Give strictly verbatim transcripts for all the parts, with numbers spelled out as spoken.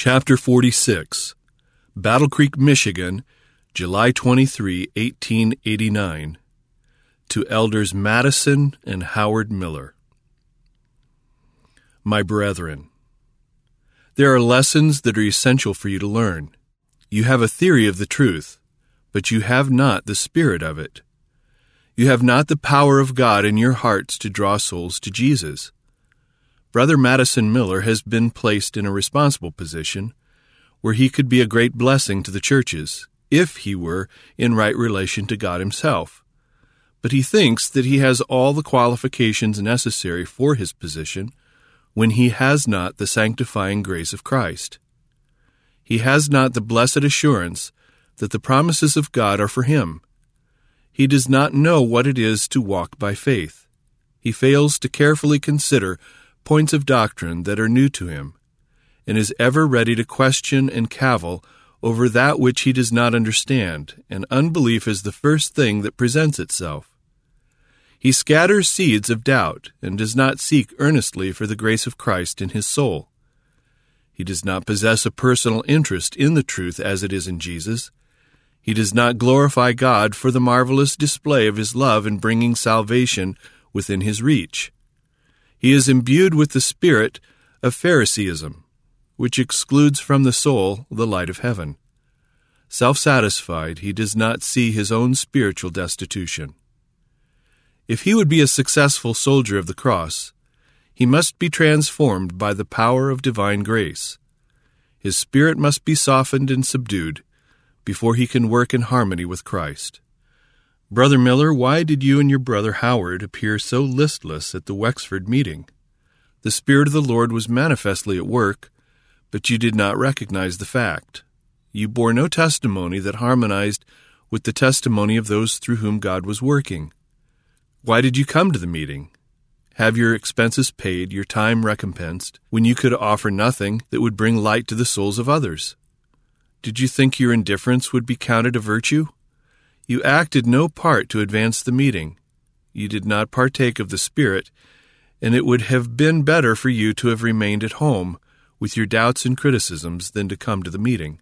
Chapter forty-six, Battle Creek, Michigan, July twenty-third, eighteen eighty-nine. To Elders Madison and Howard Miller. My brethren, there are lessons that are essential for you to learn. You have a theory of the truth, but you have not the spirit of it. You have not the power of God in your hearts to draw souls to Jesus. Brother Madison Miller has been placed in a responsible position where he could be a great blessing to the churches if he were in right relation to God himself. But he thinks that he has all the qualifications necessary for his position when he has not the sanctifying grace of Christ. He has not the blessed assurance that the promises of God are for him. He does not know what it is to walk by faith. He fails to carefully consider points of doctrine that are new to him, and is ever ready to question and cavil over that which he does not understand, and unbelief is the first thing that presents itself. He scatters seeds of doubt, and does not seek earnestly for the grace of Christ in his soul. He does not possess a personal interest in the truth as it is in Jesus. He does not glorify God for the marvelous display of his love in bringing salvation within his reach. He is imbued with the spirit of Phariseeism, which excludes from the soul the light of heaven. Self-satisfied, he does not see his own spiritual destitution. If he would be a successful soldier of the cross, he must be transformed by the power of divine grace. His spirit must be softened and subdued before he can work in harmony with Christ. Brother Miller, why did you and your brother Howard appear so listless at the Wexford meeting? The Spirit of the Lord was manifestly at work, but you did not recognize the fact. You bore no testimony that harmonized with the testimony of those through whom God was working. Why did you come to the meeting? Have your expenses paid, your time recompensed, when you could offer nothing that would bring light to the souls of others? Did you think your indifference would be counted a virtue? You acted no part to advance the meeting. You did not partake of the Spirit, and it would have been better for you to have remained at home with your doubts and criticisms than to come to the meeting.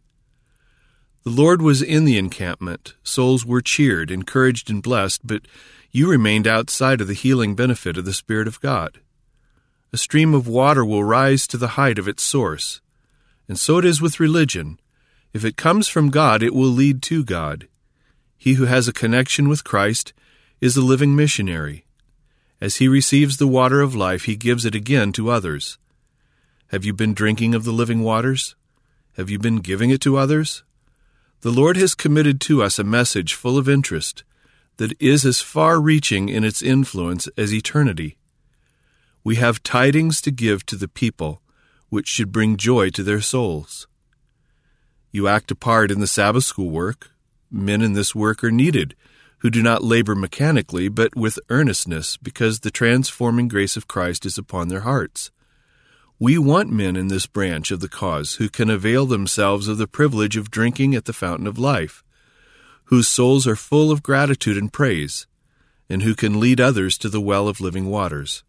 The Lord was in the encampment. Souls were cheered, encouraged, and blessed, but you remained outside of the healing benefit of the Spirit of God. A stream of water will rise to the height of its source, and so it is with religion. If it comes from God, it will lead to God. He who has a connection with Christ is a living missionary. As he receives the water of life, he gives it again to others. Have you been drinking of the living waters? Have you been giving it to others? The Lord has committed to us a message full of interest that is as far-reaching in its influence as eternity. We have tidings to give to the people which should bring joy to their souls. You act a part in the Sabbath school work. Men in this work are needed, who do not labor mechanically, but with earnestness, because the transforming grace of Christ is upon their hearts. We want men in this branch of the cause who can avail themselves of the privilege of drinking at the fountain of life, whose souls are full of gratitude and praise, and who can lead others to the well of living waters.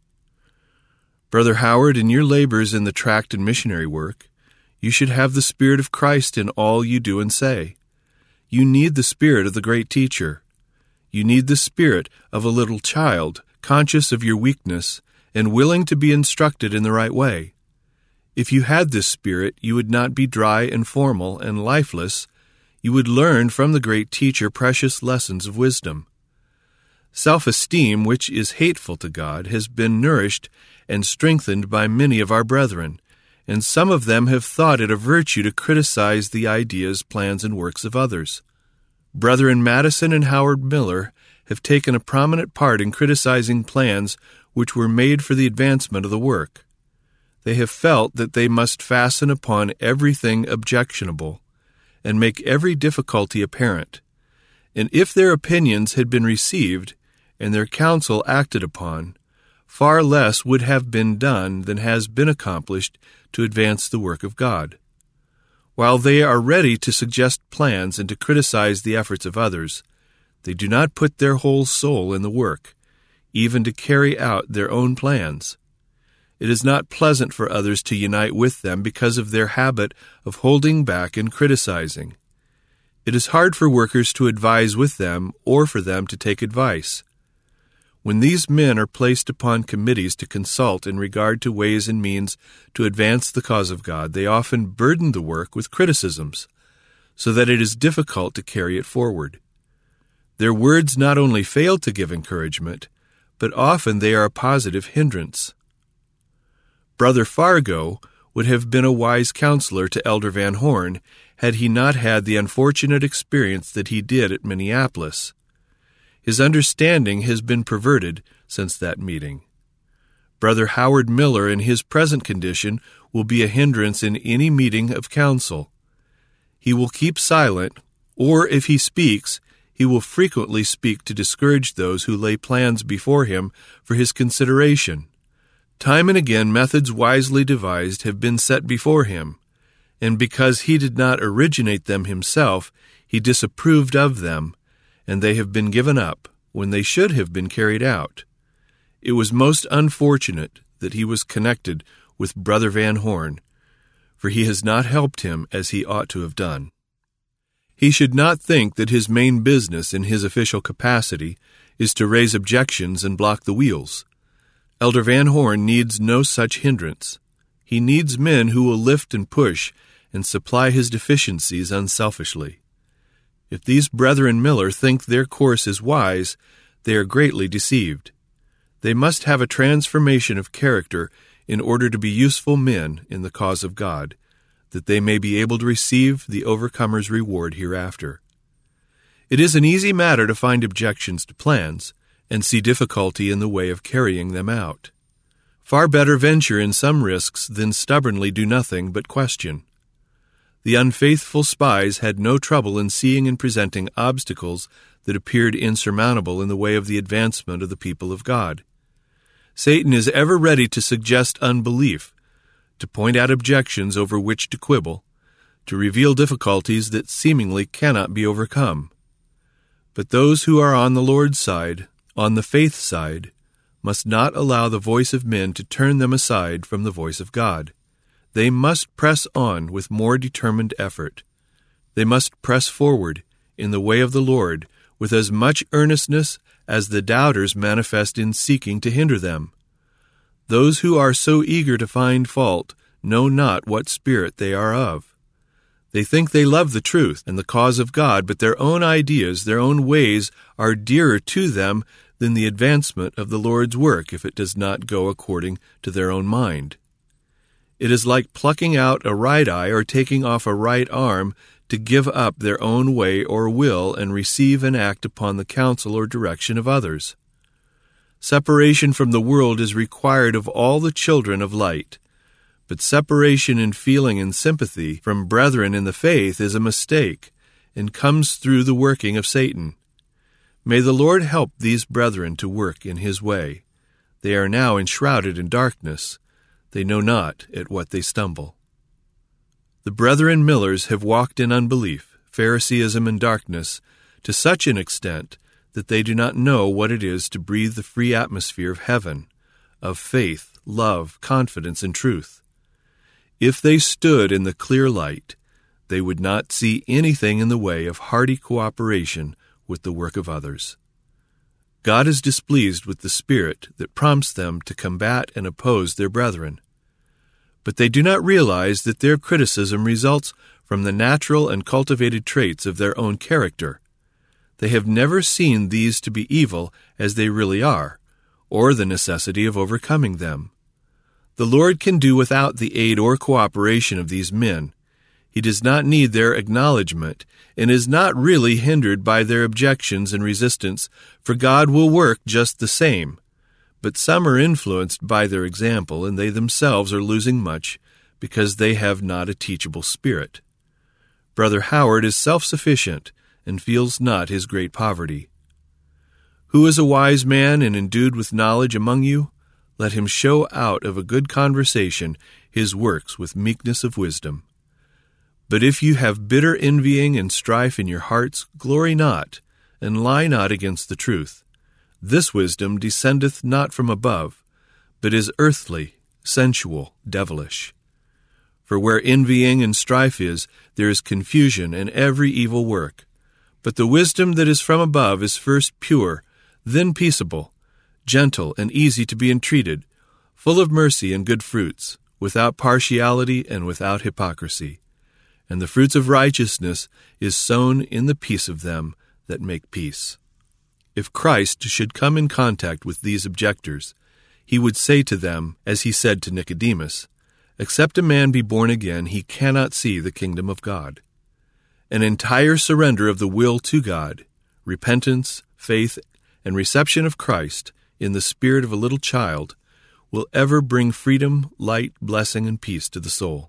Brother Howard, in your labors in the tract and missionary work, you should have the Spirit of Christ in all you do and say. You need the spirit of the great teacher. You need the spirit of a little child, conscious of your weakness and willing to be instructed in the right way. If you had this spirit, you would not be dry and formal and lifeless. You would learn from the great teacher precious lessons of wisdom. Self-esteem, which is hateful to God, has been nourished and strengthened by many of our brethren, and some of them have thought it a virtue to criticize the ideas, plans, and works of others. Brethren Madison and Howard Miller have taken a prominent part in criticizing plans which were made for the advancement of the work. They have felt that they must fasten upon everything objectionable and make every difficulty apparent. And if their opinions had been received and their counsel acted upon, far less would have been done than has been accomplished to advance the work of God. While they are ready to suggest plans and to criticize the efforts of others, they do not put their whole soul in the work, even to carry out their own plans. It is not pleasant for others to unite with them because of their habit of holding back and criticizing. It is hard for workers to advise with them or for them to take advice. When these men are placed upon committees to consult in regard to ways and means to advance the cause of God, they often burden the work with criticisms, so that it is difficult to carry it forward. Their words not only fail to give encouragement, but often they are a positive hindrance. Brother Fargo would have been a wise counselor to Elder Van Horn had he not had the unfortunate experience that he did at Minneapolis. His understanding has been perverted since that meeting. Brother Howard Miller, in his present condition, will be a hindrance in any meeting of council. He will keep silent, or if he speaks, he will frequently speak to discourage those who lay plans before him for his consideration. Time and again, methods wisely devised have been set before him, and because he did not originate them himself, he disapproved of them, and they have been given up when they should have been carried out. It was most unfortunate that he was connected with Brother Van Horn, for he has not helped him as he ought to have done. He should not think that his main business in his official capacity is to raise objections and block the wheels. Elder Van Horn needs no such hindrance. He needs men who will lift and push and supply his deficiencies unselfishly. If these brethren Miller think their course is wise, they are greatly deceived. They must have a transformation of character in order to be useful men in the cause of God, that they may be able to receive the overcomer's reward hereafter. It is an easy matter to find objections to plans and see difficulty in the way of carrying them out. Far better venture in some risks than stubbornly do nothing but question. The unfaithful spies had no trouble in seeing and presenting obstacles that appeared insurmountable in the way of the advancement of the people of God. Satan is ever ready to suggest unbelief, to point out objections over which to quibble, to reveal difficulties that seemingly cannot be overcome. But those who are on the Lord's side, on the faith side, must not allow the voice of men to turn them aside from the voice of God. They must press on with more determined effort. They must press forward in the way of the Lord with as much earnestness as the doubters manifest in seeking to hinder them. Those who are so eager to find fault know not what spirit they are of. They think they love the truth and the cause of God, but their own ideas, their own ways are dearer to them than the advancement of the Lord's work if it does not go according to their own mind. It is like plucking out a right eye or taking off a right arm to give up their own way or will and receive and act upon the counsel or direction of others. Separation from the world is required of all the children of light, but separation in feeling and sympathy from brethren in the faith is a mistake and comes through the working of Satan. May the Lord help these brethren to work in his way. They are now enshrouded in darkness. They know not at what they stumble. The brethren Millers have walked in unbelief, Phariseeism, and darkness to such an extent that they do not know what it is to breathe the free atmosphere of heaven, of faith, love, confidence, and truth. If they stood in the clear light, they would not see anything in the way of hearty cooperation with the work of others. God is displeased with the spirit that prompts them to combat and oppose their brethren. But they do not realize that their criticism results from the natural and cultivated traits of their own character. They have never seen these to be evil as they really are, or the necessity of overcoming them. The Lord can do without the aid or cooperation of these men. He does not need their acknowledgement and is not really hindered by their objections and resistance, for God will work just the same. But some are influenced by their example, and they themselves are losing much because they have not a teachable spirit. Brother Howard is self-sufficient and feels not his great poverty. Who is a wise man and endued with knowledge among you? Let him show out of a good conversation his works with meekness of wisdom. But if you have bitter envying and strife in your hearts, glory not, and lie not against the truth. This wisdom descendeth not from above, but is earthly, sensual, devilish. For where envying and strife is, there is confusion and every evil work. But the wisdom that is from above is first pure, then peaceable, gentle and easy to be entreated, full of mercy and good fruits, without partiality and without hypocrisy. And the fruits of righteousness is sown in the peace of them that make peace. If Christ should come in contact with these objectors, he would say to them, as he said to Nicodemus, "Except a man be born again, he cannot see the kingdom of God." An entire surrender of the will to God, repentance, faith, and reception of Christ in the spirit of a little child will ever bring freedom, light, blessing, and peace to the soul.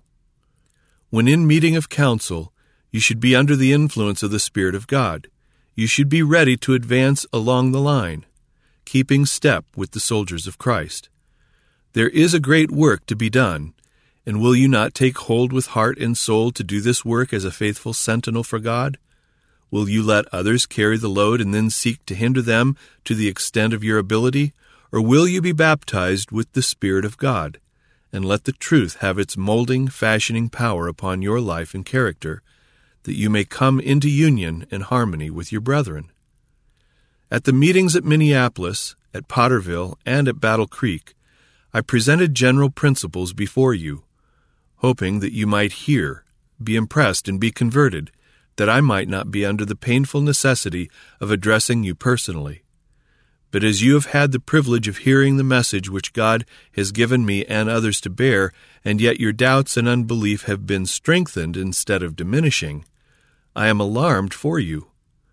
When in meeting of counsel, you should be under the influence of the Spirit of God. You should be ready to advance along the line, keeping step with the soldiers of Christ. There is a great work to be done, and will you not take hold with heart and soul to do this work as a faithful sentinel for God? Will you let others carry the load and then seek to hinder them to the extent of your ability? Or will you be baptized with the Spirit of God, and let the truth have its molding, fashioning power upon your life and character, that you may come into union and harmony with your brethren? At the meetings at Minneapolis, at Potterville, and at Battle Creek, I presented general principles before you, hoping that you might hear, be impressed, and be converted, that I might not be under the painful necessity of addressing you personally. But as you have had the privilege of hearing the message which God has given me and others to bear, and yet your doubts and unbelief have been strengthened instead of diminishing, I am alarmed for you.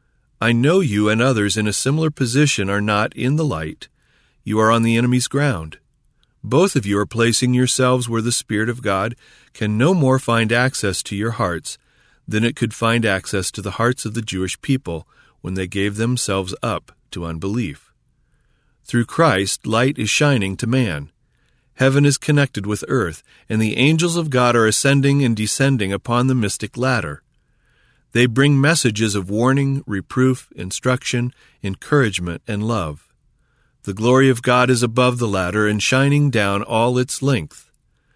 I know you and others in a similar position are not in the light. You are on the enemy's ground. Both of you are placing yourselves where the Spirit of God can no more find access to your hearts than it could find access to the hearts of the Jewish people when they gave themselves up to unbelief. Through Christ, light is shining to man. Heaven is connected with earth, and the angels of God are ascending and descending upon the mystic ladder. They bring messages of warning, reproof, instruction, encouragement, and love. The glory of God is above the ladder and shining down all its length.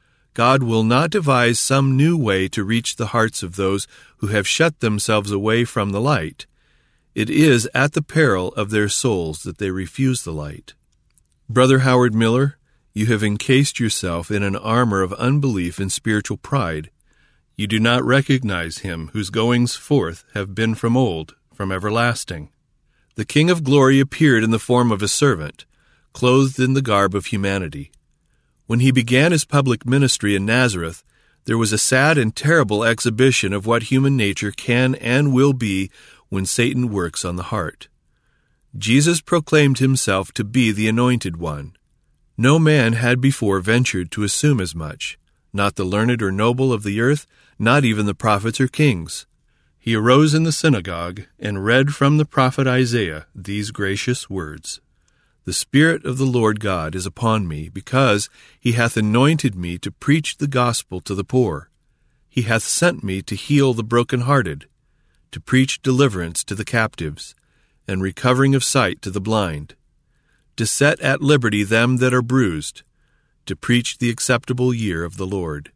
God will not devise some new way to reach the hearts of those who have shut themselves away from the light. It is at the peril of their souls that they refuse the light. Brother Howard Miller, you have encased yourself in an armor of unbelief and spiritual pride. You do not recognize him whose goings forth have been from old, from everlasting. The King of Glory appeared in the form of a servant, clothed in the garb of humanity. When he began his public ministry in Nazareth, there was a sad and terrible exhibition of what human nature can and will be when Satan works on the heart. Jesus proclaimed himself to be the Anointed One. No man had before ventured to assume as much, not the learned or noble of the earth, not even the prophets or kings. He arose in the synagogue and read from the prophet Isaiah these gracious words: "The Spirit of the Lord God is upon me, because he hath anointed me to preach the gospel to the poor. He hath sent me to heal the brokenhearted, to preach deliverance to the captives, and recovering of sight to the blind, to set at liberty them that are bruised, to preach the acceptable year of the Lord."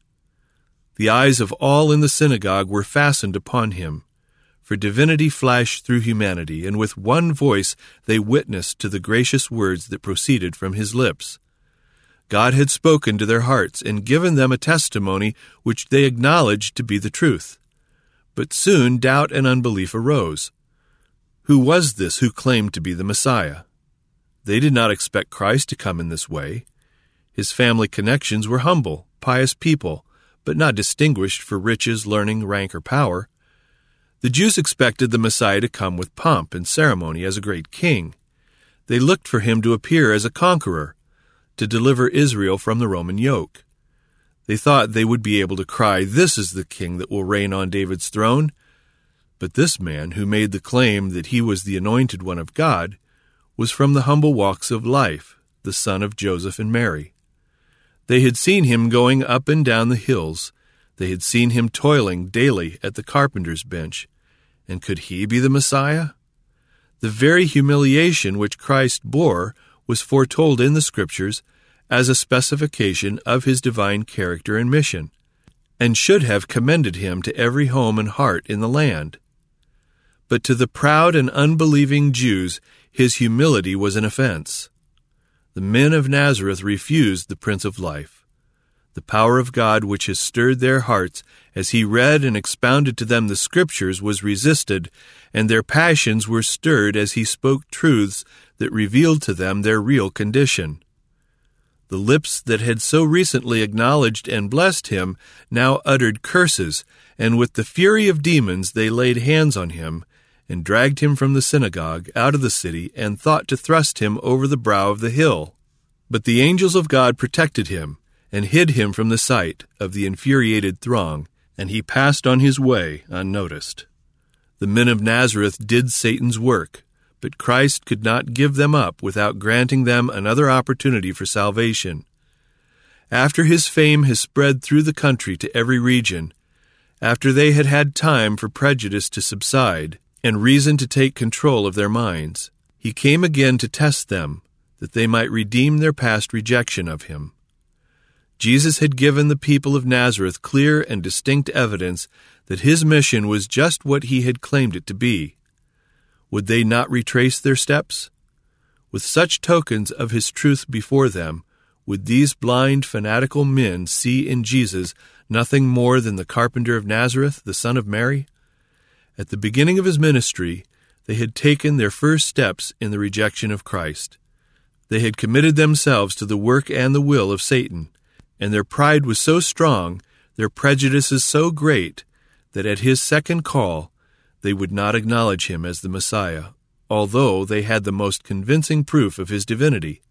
The eyes of all in the synagogue were fastened upon him, for divinity flashed through humanity, and with one voice they witnessed to the gracious words that proceeded from his lips. God had spoken to their hearts and given them a testimony which they acknowledged to be the truth. But soon doubt and unbelief arose. Who was this who claimed to be the Messiah? They did not expect Christ to come in this way. His family connections were humble, pious people, but not distinguished for riches, learning, rank, or power. The Jews expected the Messiah to come with pomp and ceremony as a great king. They looked for him to appear as a conqueror, to deliver Israel from the Roman yoke. They thought they would be able to cry, "This is the king that will reign on David's throne." But this man, who made the claim that he was the anointed one of God, was from the humble walks of life, the son of Joseph and Mary. They had seen him going up and down the hills. They had seen him toiling daily at the carpenter's bench. And could he be the Messiah? The very humiliation which Christ bore was foretold in the Scriptures as a specification of his divine character and mission, and should have commended him to every home and heart in the land. But to the proud and unbelieving Jews his humility was an offense. The men of Nazareth refused the Prince of Life. The power of God which has stirred their hearts as he read and expounded to them the Scriptures was resisted, and their passions were stirred as he spoke truths that revealed to them their real condition. The lips that had so recently acknowledged and blessed him now uttered curses, and with the fury of demons they laid hands on him, and dragged him from the synagogue out of the city, and thought to thrust him over the brow of the hill. But the angels of God protected him, and hid him from the sight of the infuriated throng, and he passed on his way unnoticed. The men of Nazareth did Satan's work, but Christ could not give them up without granting them another opportunity for salvation. After his fame has spread through the country to every region, after they had had time for prejudice to subside, and reason to take control of their minds, he came again to test them, that they might redeem their past rejection of him. Jesus had given the people of Nazareth clear and distinct evidence that his mission was just what he had claimed it to be. Would they not retrace their steps? With such tokens of his truth before them, would these blind, fanatical men see in Jesus nothing more than the carpenter of Nazareth, the son of Mary? At the beginning of his ministry, they had taken their first steps in the rejection of Christ. They had committed themselves to the work and the will of Satan, and their pride was so strong, their prejudices so great, that at his second call they would not acknowledge him as the Messiah, although they had the most convincing proof of his divinity.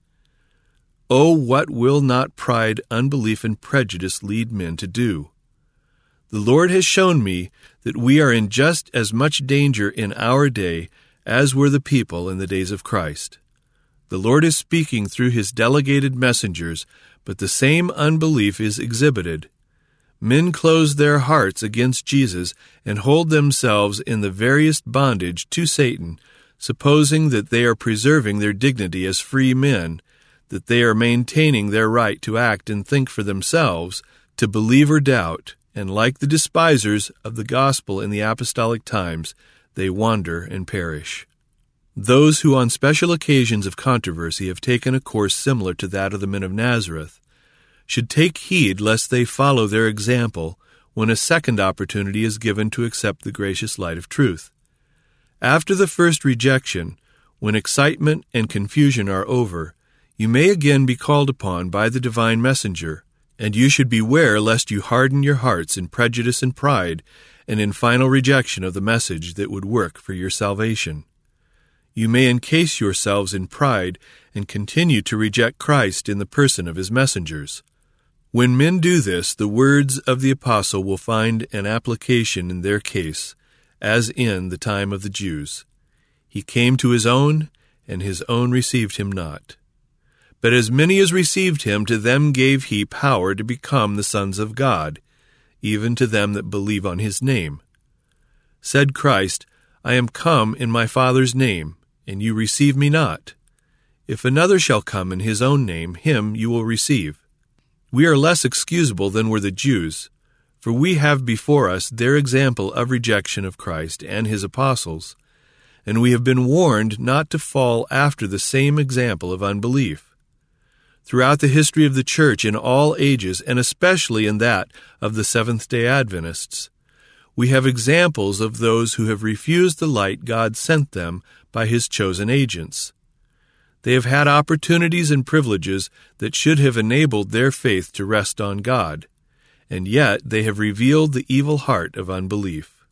Oh, what will not pride, unbelief, and prejudice lead men to do? The Lord has shown me that we are in just as much danger in our day as were the people in the days of Christ. The Lord is speaking through his delegated messengers, but the same unbelief is exhibited. Men close their hearts against Jesus and hold themselves in the veriest bondage to Satan, supposing that they are preserving their dignity as free men, that they are maintaining their right to act and think for themselves, to believe or doubt, and like the despisers of the gospel in the apostolic times, they wander and perish. Those who on special occasions of controversy have taken a course similar to that of the men of Nazareth should take heed lest they follow their example when a second opportunity is given to accept the gracious light of truth. After the first rejection, when excitement and confusion are over, you may again be called upon by the divine messenger, and you should beware lest you harden your hearts in prejudice and pride and in final rejection of the message that would work for your salvation. You may encase yourselves in pride and continue to reject Christ in the person of his messengers. When men do this, the words of the apostle will find an application in their case, as in the time of the Jews. He came to his own, and his own received him not. But as many as received him, to them gave he power to become the sons of God, even to them that believe on his name. Said Christ, I am come in my Father's name, and you receive me not. If another shall come in his own name, him you will receive. We are less excusable than were the Jews, for we have before us their example of rejection of Christ and his apostles, and we have been warned not to fall after the same example of unbelief. Throughout the history of the Church in all ages, and especially in that of the Seventh-day Adventists, we have examples of those who have refused the light God sent them by his chosen agents. They have had opportunities and privileges that should have enabled their faith to rest on God, and yet they have revealed the evil heart of unbelief.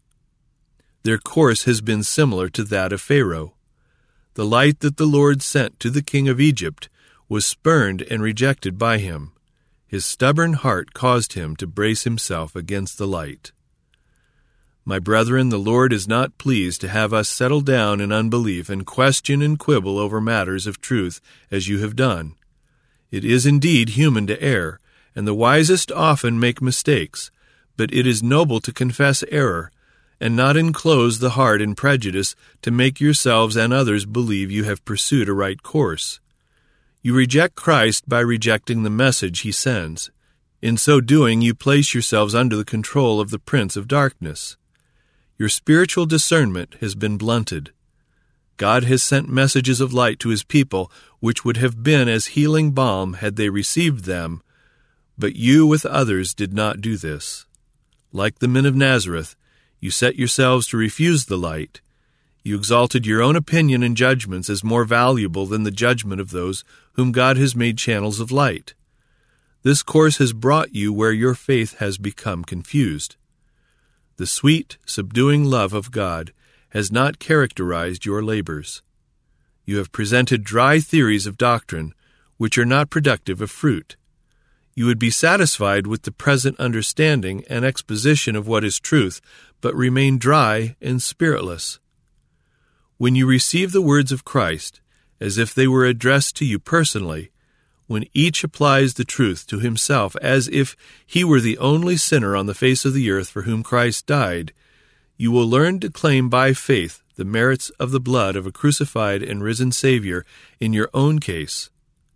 Their course has been similar to that of Pharaoh. The light that the Lord sent to the king of Egypt was spurned and rejected by him. His stubborn heart caused him to brace himself against the light. My brethren, the Lord is not pleased to have us settle down in unbelief and question and quibble over matters of truth as you have done. It is indeed human to err, and the wisest often make mistakes, but it is noble to confess error, and not enclose the heart in prejudice to make yourselves and others believe you have pursued a right course. You reject Christ by rejecting the message he sends. In so doing, you place yourselves under the control of the prince of darkness. Your spiritual discernment has been blunted. God has sent messages of light to his people, which would have been as healing balm had they received them, but you with others did not do this. Like the men of Nazareth, you set yourselves to refuse the light. You exalted your own opinion and judgments as more valuable than the judgment of those whom God has made channels of light. This course has brought you where your faith has become confused. The sweet, subduing love of God has not characterized your labors. You have presented dry theories of doctrine which are not productive of fruit. You would be satisfied with the present understanding and exposition of what is truth, but remain dry and spiritless. When you receive the words of Christ, as if they were addressed to you personally, when each applies the truth to himself as if he were the only sinner on the face of the earth for whom Christ died, you will learn to claim by faith the merits of the blood of a crucified and risen Savior in your own case.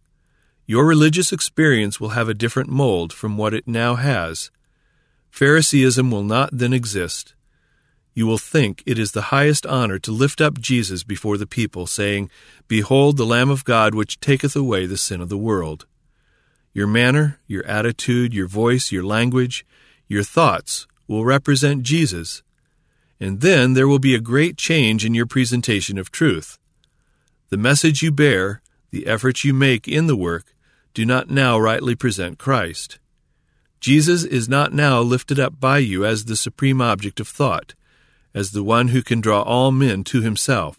Your religious experience will have a different mold from what it now has. Phariseeism will not then exist. You will think it is the highest honor to lift up Jesus before the people, saying, "Behold the Lamb of God which taketh away the sin of the world." Your manner, your attitude, your voice, your language, your thoughts will represent Jesus. And then there will be a great change in your presentation of truth. The message you bear, the efforts you make in the work, do not now rightly present Christ. Jesus is not now lifted up by you as the supreme object of thought, as the one who can draw all men to himself.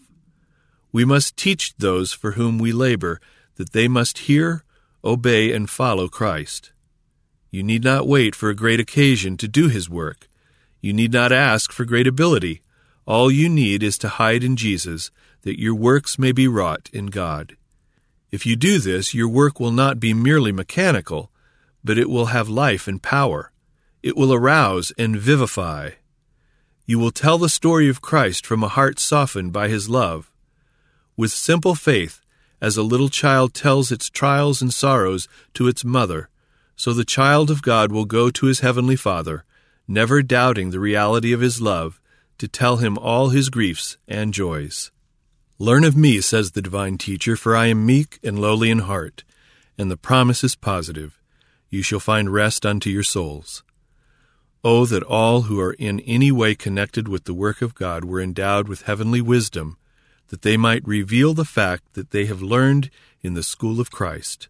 We must teach those for whom we labor that they must hear, obey, and follow Christ. You need not wait for a great occasion to do his work. You need not ask for great ability. All you need is to hide in Jesus, that your works may be wrought in God. If you do this, your work will not be merely mechanical, but it will have life and power. It will arouse and vivify. You will tell the story of Christ from a heart softened by his love. With simple faith, as a little child tells its trials and sorrows to its mother, so the child of God will go to his heavenly Father, never doubting the reality of his love, to tell him all his griefs and joys. Learn of me, says the divine teacher, for I am meek and lowly in heart, and the promise is positive. You shall find rest unto your souls. Oh, that all who are in any way connected with the work of God were endowed with heavenly wisdom, that they might reveal the fact that they have learned in the school of Christ.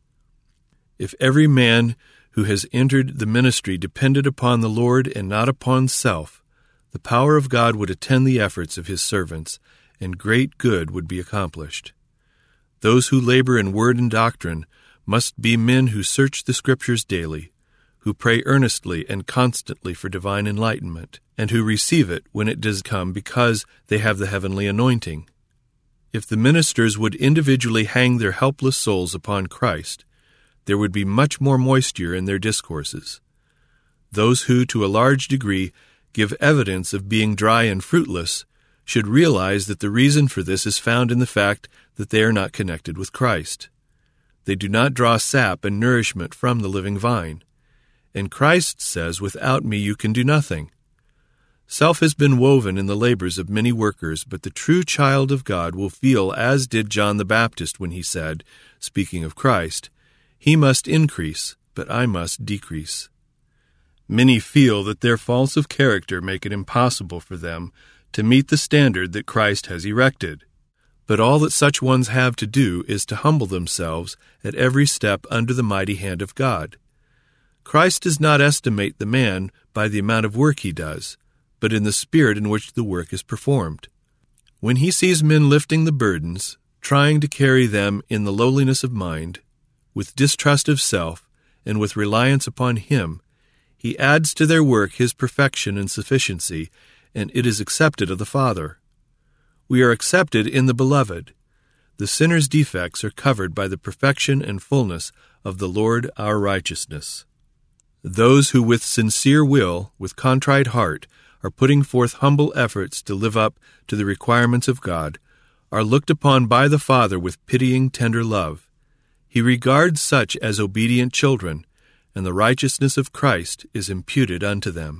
If every man who has entered the ministry depended upon the Lord and not upon self, the power of God would attend the efforts of his servants, and great good would be accomplished. Those who labor in word and doctrine must be men who search the Scriptures daily, who pray earnestly and constantly for divine enlightenment, and who receive it when it does come because they have the heavenly anointing. If the ministers would individually hang their helpless souls upon Christ, there would be much more moisture in their discourses. Those who, to a large degree, give evidence of being dry and fruitless should realize that the reason for this is found in the fact that they are not connected with Christ. They do not draw sap and nourishment from the living vine. And Christ says, "Without me you can do nothing." Self has been woven in the labors of many workers, but the true child of God will feel as did John the Baptist when he said, speaking of Christ, "He must increase, but I must decrease." Many feel that their faults of character make it impossible for them to meet the standard that Christ has erected. But all that such ones have to do is to humble themselves at every step under the mighty hand of God. Christ does not estimate the man by the amount of work he does, but in the spirit in which the work is performed. When he sees men lifting the burdens, trying to carry them in the lowliness of mind, with distrust of self, and with reliance upon him, he adds to their work his perfection and sufficiency, and it is accepted of the Father. We are accepted in the Beloved. The sinner's defects are covered by the perfection and fullness of the Lord our righteousness. Those who with sincere will, with contrite heart, are putting forth humble efforts to live up to the requirements of God, are looked upon by the Father with pitying, tender love. He regards such as obedient children, and the righteousness of Christ is imputed unto them.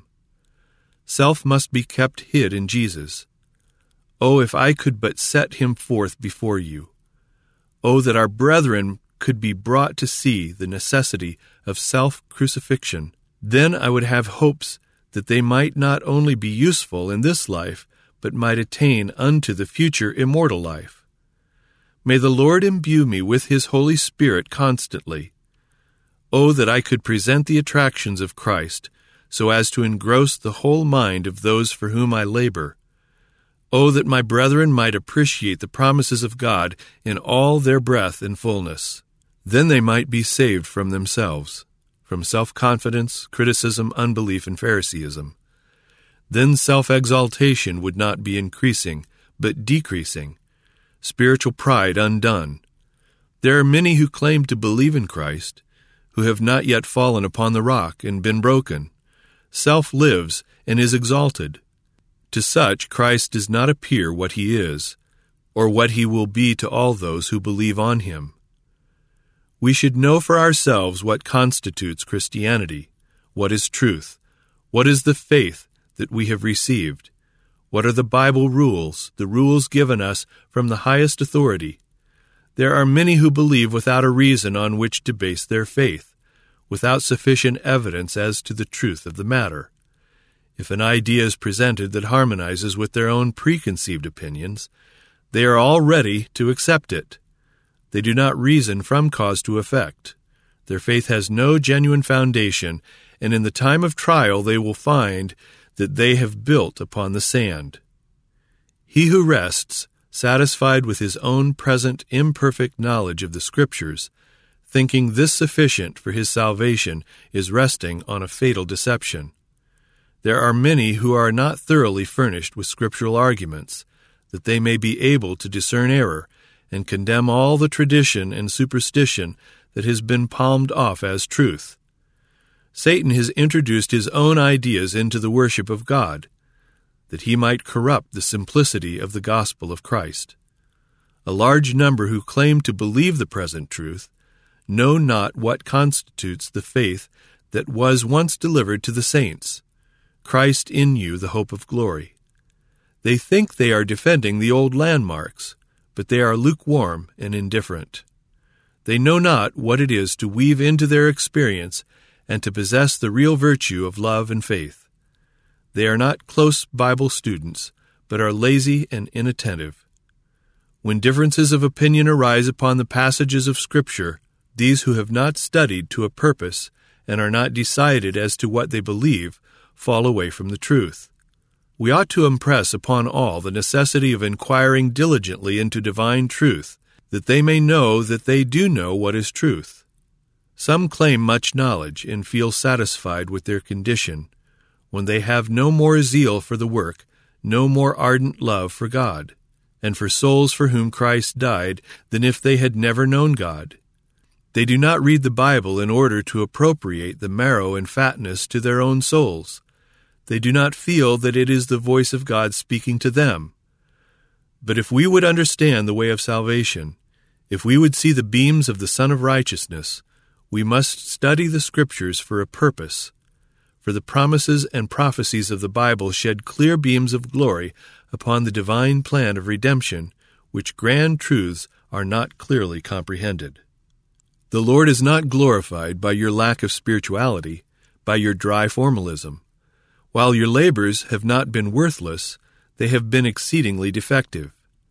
Self must be kept hid in Jesus. Oh, if I could but set him forth before you! Oh, that our brethren could be brought to see the necessity of self-crucifixion! Then I would have hopes that they might not only be useful in this life, but might attain unto the future immortal life. May the Lord imbue me with his Holy Spirit constantly. Oh, that I could present the attractions of Christ, so as to engross the whole mind of those for whom I labor. Oh, that my brethren might appreciate the promises of God in all their breadth and fullness. Then they might be saved from themselves, from self-confidence, criticism, unbelief, and Phariseeism. Then self-exaltation would not be increasing, but decreasing, spiritual pride undone. There are many who claim to believe in Christ, who have not yet fallen upon the rock and been broken. Self lives and is exalted. To such Christ does not appear what he is, or what he will be to all those who believe on him. We should know for ourselves what constitutes Christianity, what is truth, what is the faith that we have received, what are the Bible rules, the rules given us from the highest authority. There are many who believe without a reason on which to base their faith, without sufficient evidence as to the truth of the matter. If an idea is presented that harmonizes with their own preconceived opinions, they are all ready to accept it. They do not reason from cause to effect. Their faith has no genuine foundation, and in the time of trial they will find that they have built upon the sand. He who rests, satisfied with his own present imperfect knowledge of the Scriptures, thinking this sufficient for his salvation, is resting on a fatal deception. There are many who are not thoroughly furnished with scriptural arguments, that they may be able to discern error and condemn all the tradition and superstition that has been palmed off as truth. Satan has introduced his own ideas into the worship of God, that he might corrupt the simplicity of the gospel of Christ. A large number who claim to believe the present truth know not what constitutes the faith that was once delivered to the saints, Christ in you, the hope of glory. They think they are defending the old landmarks, but they are lukewarm and indifferent. They know not what it is to weave into their experience and to possess the real virtue of love and faith. They are not close Bible students, but are lazy and inattentive. When differences of opinion arise upon the passages of Scripture, these who have not studied to a purpose and are not decided as to what they believe fall away from the truth. We ought to impress upon all the necessity of inquiring diligently into divine truth, that they may know that they do know what is truth. Some claim much knowledge and feel satisfied with their condition, when they have no more zeal for the work, no more ardent love for God, and for souls for whom Christ died, than if they had never known God. They do not read the Bible in order to appropriate the marrow and fatness to their own souls. They do not feel that it is the voice of God speaking to them. But if we would understand the way of salvation, if we would see the beams of the Sun of Righteousness, we must study the Scriptures for a purpose. For the promises and prophecies of the Bible shed clear beams of glory upon the divine plan of redemption, which grand truths are not clearly comprehended. The Lord is not glorified by your lack of spirituality, by your dry formalism. While your labors have not been worthless, they have been exceedingly defective.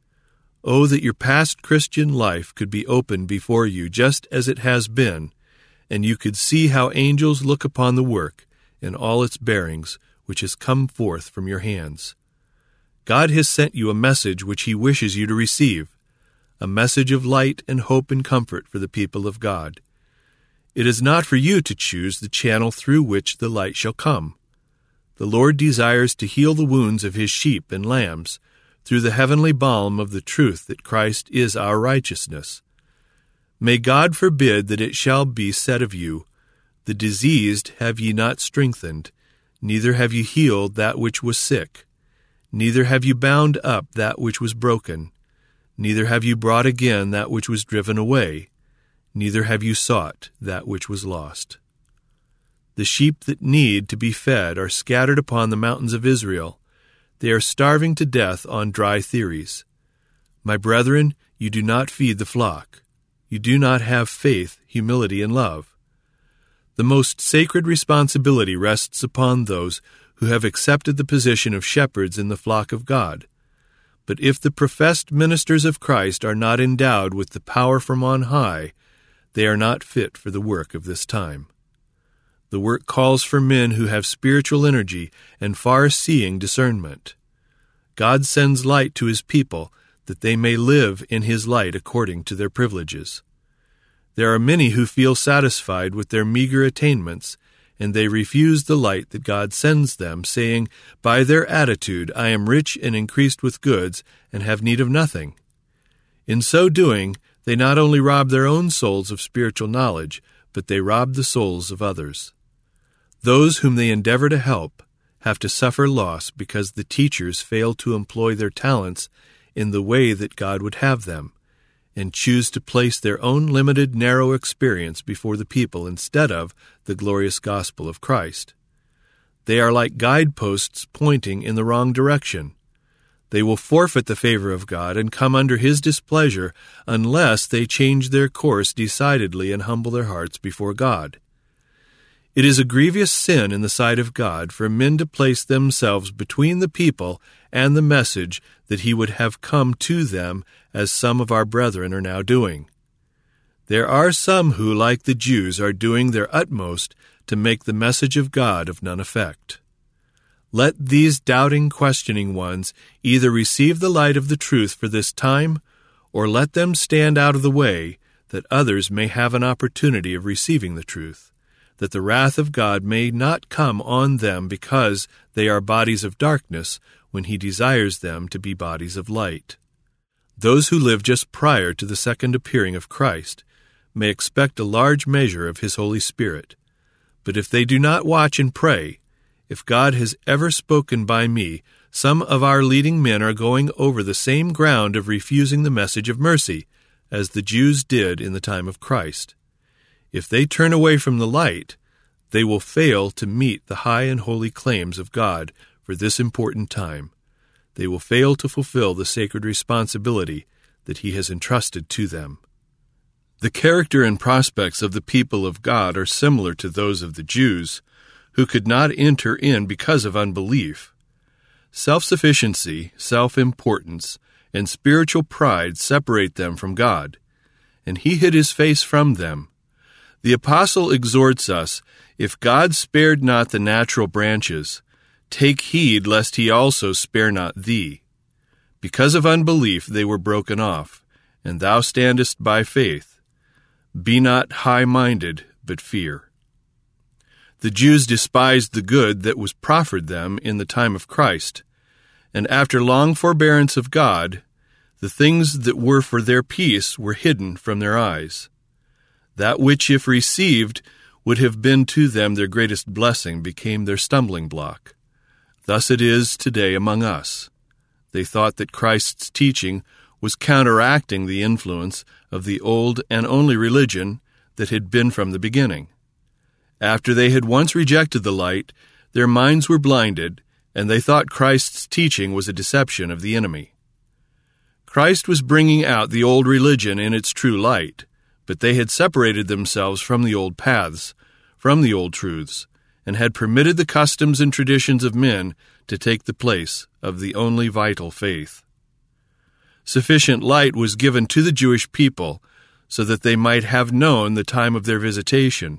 Oh, that your past Christian life could be opened before you just as it has been, and you could see how angels look upon the work in all its bearings which has come forth from your hands. God has sent you a message which He wishes you to receive, a message of light and hope and comfort for the people of God. It is not for you to choose the channel through which the light shall come. The Lord desires to heal the wounds of His sheep and lambs through the heavenly balm of the truth that Christ is our righteousness. May God forbid that it shall be said of you, "The diseased have ye not strengthened, neither have ye healed that which was sick, neither have you bound up that which was broken, neither have you brought again that which was driven away, neither have you sought that which was lost. The sheep that need to be fed are scattered upon the mountains of Israel. They are starving to death on dry theories. My brethren, you do not feed the flock. You do not have faith, humility, and love. The most sacred responsibility rests upon those who have accepted the position of shepherds in the flock of God. But if the professed ministers of Christ are not endowed with the power from on high, they are not fit for the work of this time. The work calls for men who have spiritual energy and far-seeing discernment. God sends light to his people that they may live in his light according to their privileges. There are many who feel satisfied with their meager attainments, and they refuse the light that God sends them, saying, "By their attitude I am rich and increased with goods, and have need of nothing." In so doing, they not only rob their own souls of spiritual knowledge, but they rob the souls of others. Those whom they endeavor to help have to suffer loss because the teachers fail to employ their talents in the way that God would have them, and choose to place their own limited, narrow experience before the people instead of the glorious gospel of Christ. They are like guideposts pointing in the wrong direction. They will forfeit the favor of God and come under his displeasure unless they change their course decidedly and humble their hearts before God. It is a grievous sin in the sight of God for men to place themselves between the people and the message that he would have come to them, as some of our brethren are now doing. There are some who, like the Jews, are doing their utmost to make the message of God of none effect. Let these doubting, questioning ones either receive the light of the truth for this time, or let them stand out of the way, that others may have an opportunity of receiving the truth, that the wrath of God may not come on them because they are bodies of darkness when he desires them to be bodies of light. Those who live just prior to the second appearing of Christ may expect a large measure of his Holy Spirit. But if they do not watch and pray, if God has ever spoken by me, some of our leading men are going over the same ground of refusing the message of mercy, as the Jews did in the time of Christ. If they turn away from the light, they will fail to meet the high and holy claims of God for this important time. They will fail to fulfill the sacred responsibility that he has entrusted to them. The character and prospects of the people of God are similar to those of the Jews, who could not enter in because of unbelief. Self-sufficiency, self-importance, and spiritual pride separate them from God, and he hid his face from them. The apostle exhorts us, "If God spared not the natural branches, take heed lest he also spare not thee. Because of unbelief they were broken off, and thou standest by faith. Be not high-minded, but fear." The Jews despised the good that was proffered them in the time of Christ, and after long forbearance of God, the things that were for their peace were hidden from their eyes. That which, if received, would have been to them their greatest blessing became their stumbling block. Thus it is today among us. They thought that Christ's teaching was counteracting the influence of the old and only religion that had been from the beginning. After they had once rejected the light, their minds were blinded, and they thought Christ's teaching was a deception of the enemy. Christ was bringing out the old religion in its true light, but they had separated themselves from the old paths, from the old truths, and had permitted the customs and traditions of men to take the place of the only vital faith. Sufficient light was given to the Jewish people so that they might have known the time of their visitation.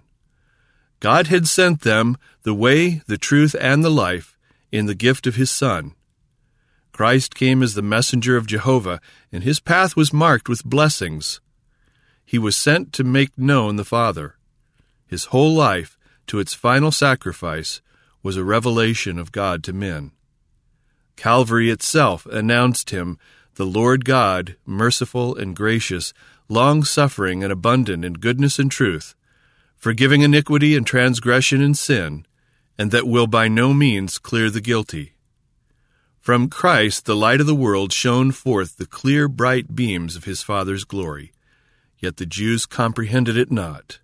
God had sent them the way, the truth, and the life in the gift of his Son. Christ came as the messenger of Jehovah, and his path was marked with blessings. He was sent to make known the Father. His whole life, to its final sacrifice, was a revelation of God to men. Calvary itself announced him, the Lord God, merciful and gracious, long-suffering and abundant in goodness and truth, forgiving iniquity and transgression and sin, and that will by no means clear the guilty. From Christ the light of the world shone forth the clear, bright beams of his Father's glory. yet the Jews comprehended it not.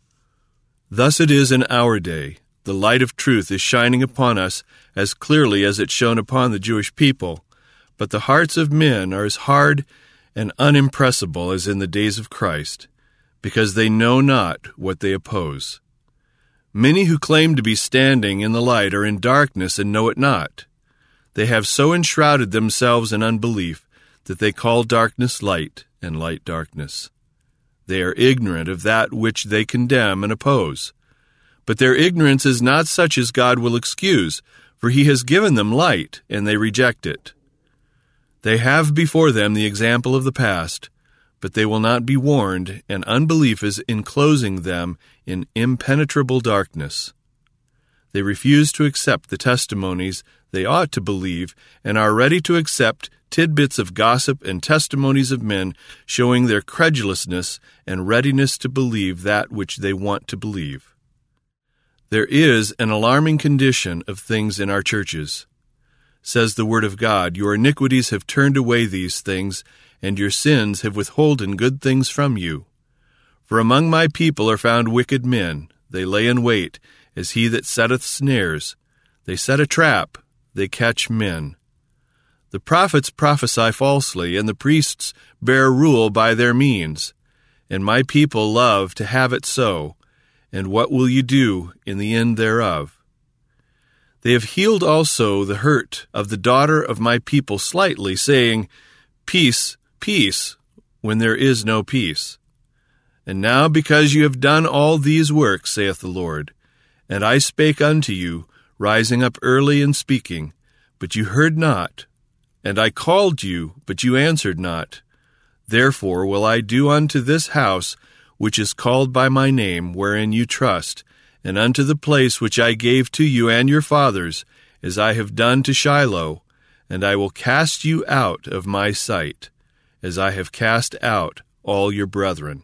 Thus it is in our day. The light of truth is shining upon us as clearly as it shone upon the Jewish people, but the hearts of men are as hard and unimpressible as in the days of Christ, because they know not what they oppose. Many who claim to be standing in the light are in darkness and know it not. They have so enshrouded themselves in unbelief that they call darkness light and light darkness. They are ignorant of that which they condemn and oppose. But their ignorance is not such as God will excuse, for he has given them light, and they reject it. They have before them the example of the past, but they will not be warned, and unbelief is enclosing them in impenetrable darkness. They refuse to accept the testimonies they ought to believe, and are ready to accept tidbits of gossip and testimonies of men, showing their credulousness and readiness to believe that which they want to believe. There is an alarming condition of things in our churches. Says the Word of God, your iniquities have turned away these things, and your sins have withholden good things from you. For among my people are found wicked men. They lay in wait, as he that setteth snares. They set a trap, they catch men. The prophets prophesy falsely, and the priests bear rule by their means. And my people love to have it so. And what will you do in the end thereof? They have healed also the hurt of the daughter of my people slightly, saying, Peace, peace, when there is no peace. And now because you have done all these works, saith the Lord, and I spake unto you, rising up early and speaking, but you heard not, and I called you, but you answered not. Therefore will I do unto this house, which is called by my name, wherein you trust, and unto the place which I gave to you and your fathers, as I have done to Shiloh, and I will cast you out of my sight, as I have cast out all your brethren.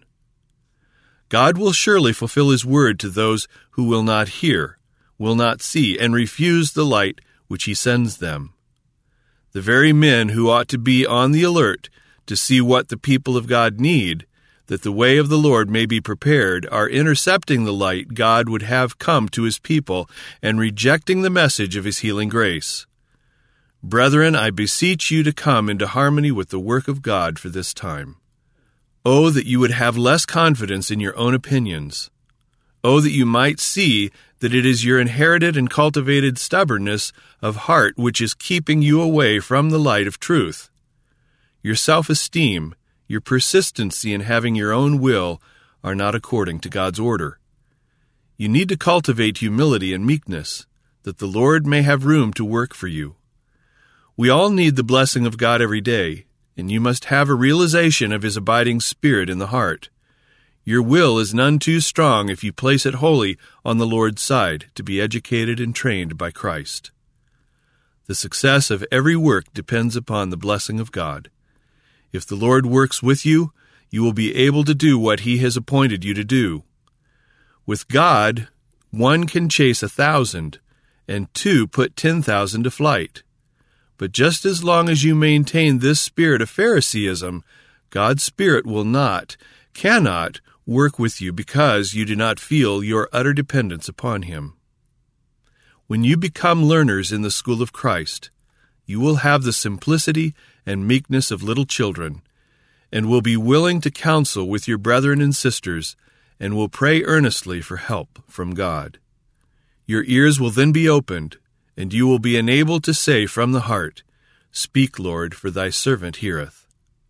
God will surely fulfill his word to those who will not hear, will not see, and refuse the light which he sends them. The very men who ought to be on the alert to see what the people of God need, that the way of the Lord may be prepared, are intercepting the light God would have come to his people and rejecting the message of his healing grace. Brethren, I beseech you to come into harmony with the work of God for this time. Oh, that you would have less confidence in your own opinions. Oh, that you might see that it is your inherited and cultivated stubbornness of heart which is keeping you away from the light of truth. Your self-esteem, your persistency in having your own will are not according to God's order. You need to cultivate humility and meekness, that the Lord may have room to work for you. We all need the blessing of God every day, and you must have a realization of his abiding spirit in the heart. Your will is none too strong if you place it wholly on the Lord's side to be educated and trained by Christ. The success of every work depends upon the blessing of God. If the Lord works with you, you will be able to do what he has appointed you to do. With God, one can chase a thousand, and two put ten thousand to flight. But just as long as you maintain this spirit of Phariseeism, God's Spirit will not, cannot, work with you because you do not feel your utter dependence upon him. When you become learners in the school of Christ, you will have the simplicity and meekness of little children, and will be willing to counsel with your brethren and sisters, and will pray earnestly for help from God. Your ears will then be opened, and you will be enabled to say from the heart, Speak, Lord, for thy servant heareth.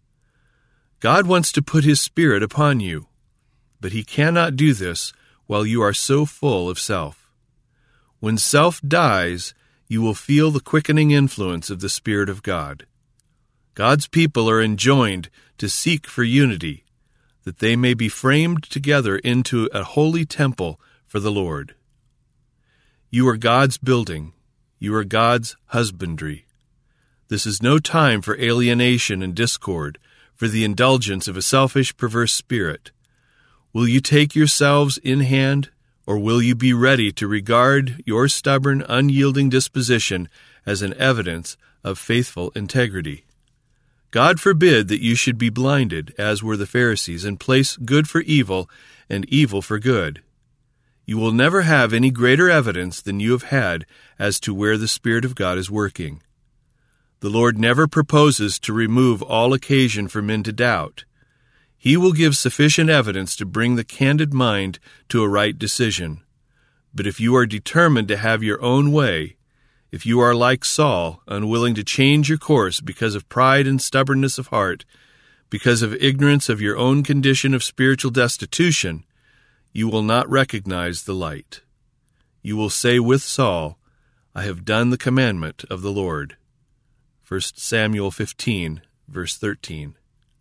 God wants to put his Spirit upon you, but he cannot do this while you are so full of self. When self dies, you will feel the quickening influence of the Spirit of God. God's people are enjoined to seek for unity, that they may be framed together into a holy temple for the Lord. You are God's building. You are God's husbandry. This is no time for alienation and discord, for the indulgence of a selfish, perverse spirit. Will you take yourselves in hand, or will you be ready to regard your stubborn, unyielding disposition as an evidence of faithful integrity? God forbid that you should be blinded, as were the Pharisees, and place good for evil and evil for good. You will never have any greater evidence than you have had as to where the Spirit of God is working. The Lord never proposes to remove all occasion for men to doubt. He will give sufficient evidence to bring the candid mind to a right decision. But if you are determined to have your own way, if you are like Saul, unwilling to change your course because of pride and stubbornness of heart, because of ignorance of your own condition of spiritual destitution, you will not recognize the light. You will say with Saul, I have done the commandment of the Lord. First Samuel fifteen, verse thirteen.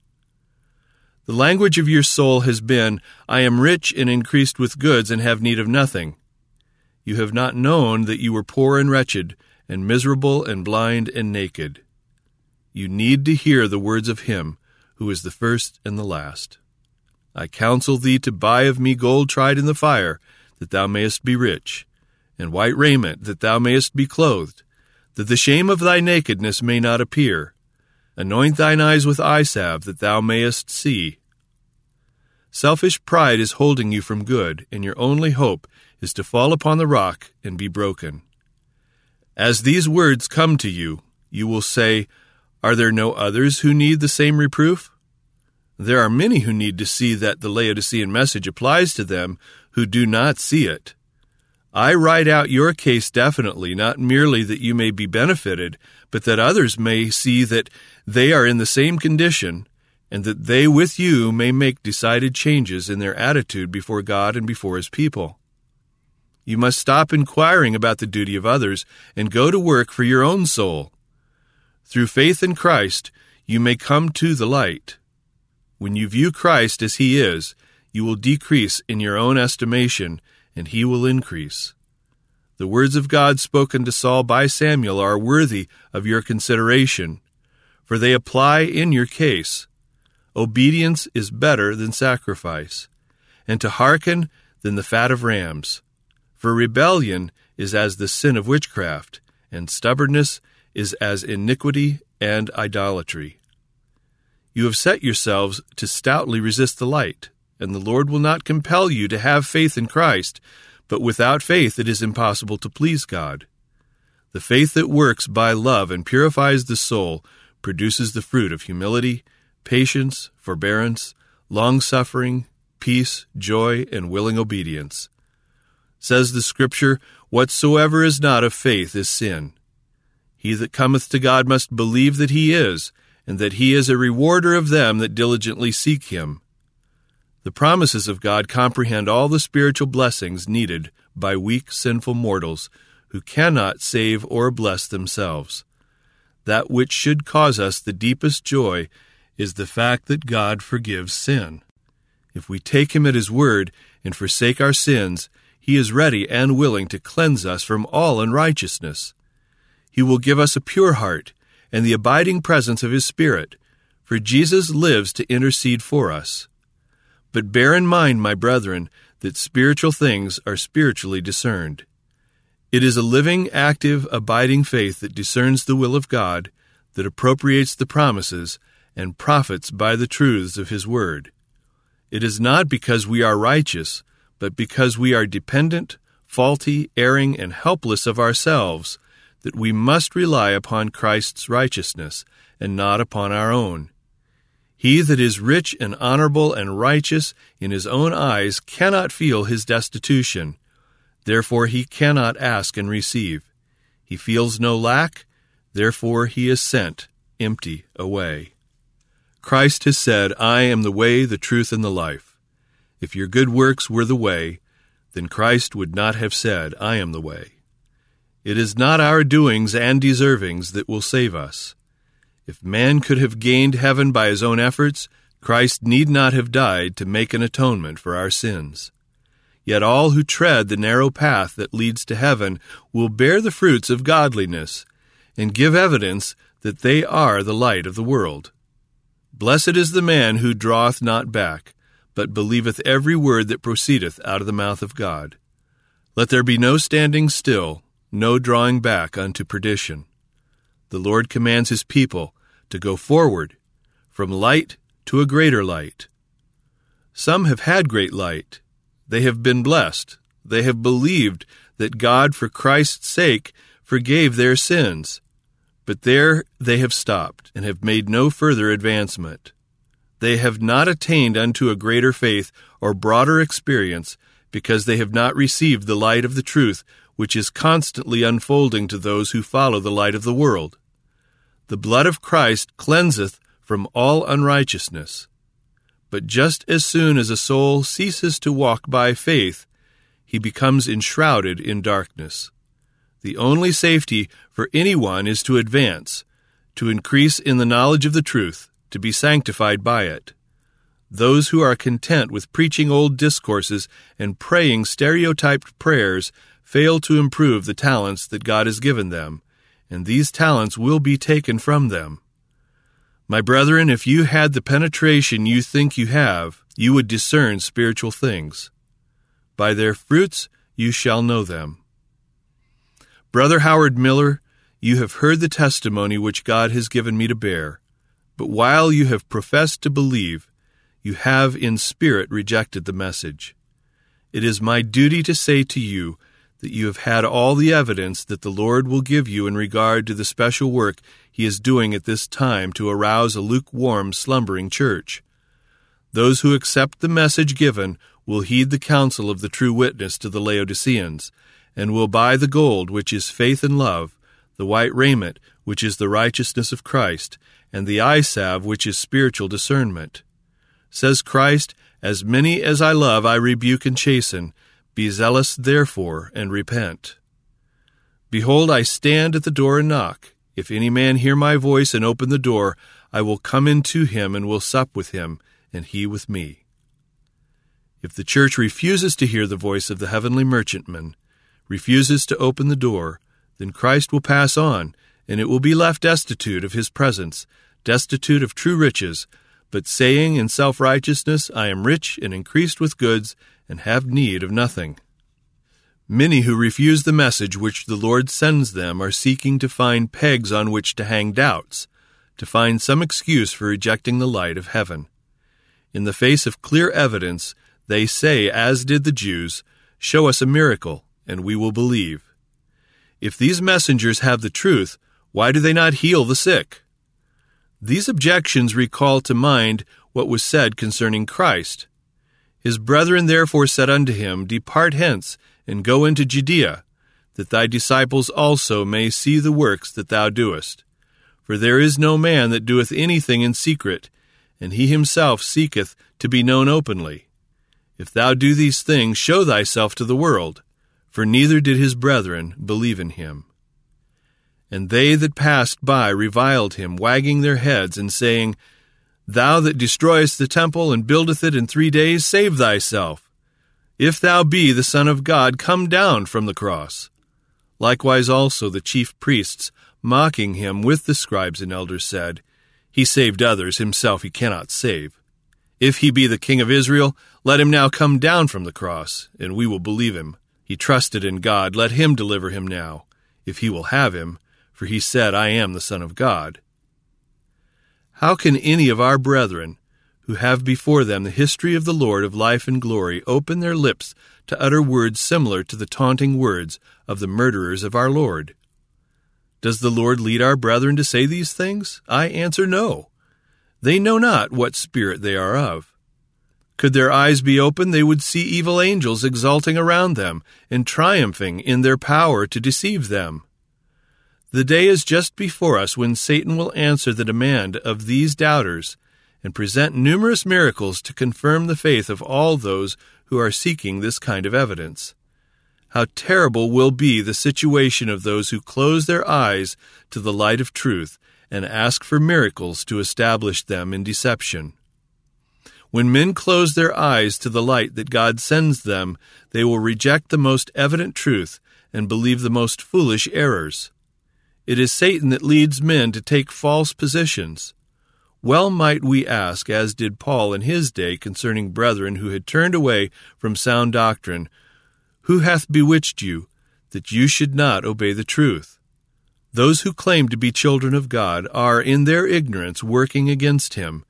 The language of your soul has been, I am rich and increased with goods and have need of nothing. You have not known that you were poor and wretched, and miserable and blind and naked. You need to hear the words of him who is the first and the last. I counsel thee to buy of me gold tried in the fire, that thou mayest be rich, and white raiment, that thou mayest be clothed, that the shame of thy nakedness may not appear. Anoint thine eyes with eye salve, that thou mayest see. Selfish pride is holding you from good, and your only hope is to fall upon the rock and be broken. As these words come to you, you will say, Are there no others who need the same reproof? There are many who need to see that the Laodicean message applies to them who do not see it. I write out your case definitely, not merely that you may be benefited, but that others may see that they are in the same condition, and that they with you may make decided changes in their attitude before God and before His people. You must stop inquiring about the duty of others and go to work for your own soul. Through faith in Christ, you may come to the light. When you view Christ as He is, you will decrease in your own estimation, and He will increase. The words of God spoken to Saul by Samuel are worthy of your consideration, for they apply in your case. Obedience is better than sacrifice, and to hearken than the fat of rams. For rebellion is as the sin of witchcraft, and stubbornness is as iniquity and idolatry. You have set yourselves to stoutly resist the light, and the Lord will not compel you to have faith in Christ, but without faith it is impossible to please God. The faith that works by love and purifies the soul produces the fruit of humility, patience, forbearance, long-suffering, peace, joy, and willing obedience. Says the Scripture, Whatsoever is not of faith is sin. He that cometh to God must believe that He is, and that He is a rewarder of them that diligently seek Him. The promises of God comprehend all the spiritual blessings needed by weak, sinful mortals who cannot save or bless themselves. That which should cause us the deepest joy is the fact that God forgives sin. If we take Him at His word and forsake our sins, He is ready and willing to cleanse us from all unrighteousness. He will give us a pure heart and the abiding presence of His Spirit, for Jesus lives to intercede for us. But bear in mind, my brethren, that spiritual things are spiritually discerned. It is a living, active, abiding faith that discerns the will of God, that appropriates the promises, and profits by the truths of His word. It is not because we are righteous, but because we are dependent, faulty, erring, and helpless of ourselves, that we must rely upon Christ's righteousness, and not upon our own. He that is rich and honorable and righteous in his own eyes cannot feel his destitution. Therefore he cannot ask and receive. He feels no lack, therefore he is sent empty away. Christ has said, I am the way, the truth, and the life. If your good works were the way, then Christ would not have said, I am the way. It is not our doings and deservings that will save us. If man could have gained heaven by his own efforts, Christ need not have died to make an atonement for our sins. Yet all who tread the narrow path that leads to heaven will bear the fruits of godliness, and give evidence that they are the light of the world. Blessed is the man who draweth not back, but believeth every word that proceedeth out of the mouth of God. Let there be no standing still, no drawing back unto perdition. The Lord commands His people to go forward from light to a greater light. Some have had great light. They have been blessed. They have believed that God, for Christ's sake, forgave their sins. But there they have stopped, and have made no further advancement. They have not attained unto a greater faith or broader experience, because they have not received the light of the truth, which is constantly unfolding to those who follow the light of the world. The blood of Christ cleanseth from all unrighteousness. But just as soon as a soul ceases to walk by faith, he becomes enshrouded in darkness. The only safety for anyone is to advance, to increase in the knowledge of the truth, to be sanctified by it. Those who are content with preaching old discourses and praying stereotyped prayers fail to improve the talents that God has given them, and these talents will be taken from them. My brethren, if you had the penetration you think you have, you would discern spiritual things. By their fruits you shall know them. Brother Howard Miller, you have heard the testimony which God has given me to bear, but while you have professed to believe, you have in spirit rejected the message. It is my duty to say to you that you have had all the evidence that the Lord will give you in regard to the special work He is doing at this time to arouse a lukewarm, slumbering church. Those who accept the message given will heed the counsel of the true witness to the Laodiceans, and will buy the gold, which is faith and love, the white raiment, which is the righteousness of Christ, and the eye salve, which is spiritual discernment. Says Christ, As many as I love I rebuke and chasten. Be zealous therefore, and repent. Behold, I stand at the door and knock. If any man hear my voice and open the door, I will come in to him and will sup with him, and he with me. If the church refuses to hear the voice of the heavenly merchantman, refuses to open the door, then Christ will pass on, and it will be left destitute of his presence, destitute of true riches, but saying in self-righteousness, I am rich and increased with goods, and have need of nothing. Many who refuse the message which the Lord sends them are seeking to find pegs on which to hang doubts, to find some excuse for rejecting the light of heaven. In the face of clear evidence, they say, as did the Jews, Show us a miracle, and we will believe. If these messengers have the truth, why do they not heal the sick? These objections recall to mind what was said concerning Christ. His brethren therefore said unto him, Depart hence, and go into Judea, that thy disciples also may see the works that thou doest. For there is no man that doeth anything in secret, and he himself seeketh to be known openly. If thou do these things, show thyself to the world, for neither did his brethren believe in him. And they that passed by reviled him, wagging their heads, and saying, Thou that destroyest the temple and buildeth it in three days, save thyself. If thou be the Son of God, come down from the cross. Likewise also the chief priests, mocking him with the scribes and elders, said, He saved others, himself he cannot save. If he be the King of Israel, let him now come down from the cross, and we will believe him. He trusted in God, let him deliver him now, if he will have him, for he said, I am the Son of God. How can any of our brethren, who have before them the history of the Lord of life and glory, open their lips to utter words similar to the taunting words of the murderers of our Lord? Does the Lord lead our brethren to say these things? I answer no. They know not what spirit they are of. Could their eyes be opened, they would see evil angels exulting around them and triumphing in their power to deceive them. The day is just before us when Satan will answer the demand of these doubters and present numerous miracles to confirm the faith of all those who are seeking this kind of evidence. How terrible will be the situation of those who close their eyes to the light of truth and ask for miracles to establish them in deception. When men close their eyes to the light that God sends them, they will reject the most evident truth and believe the most foolish errors. It is Satan that leads men to take false positions. Well might we ask, as did Paul in his day concerning brethren who had turned away from sound doctrine, Who hath bewitched you, that you should not obey the truth? Those who claim to be children of God are in their ignorance working against him,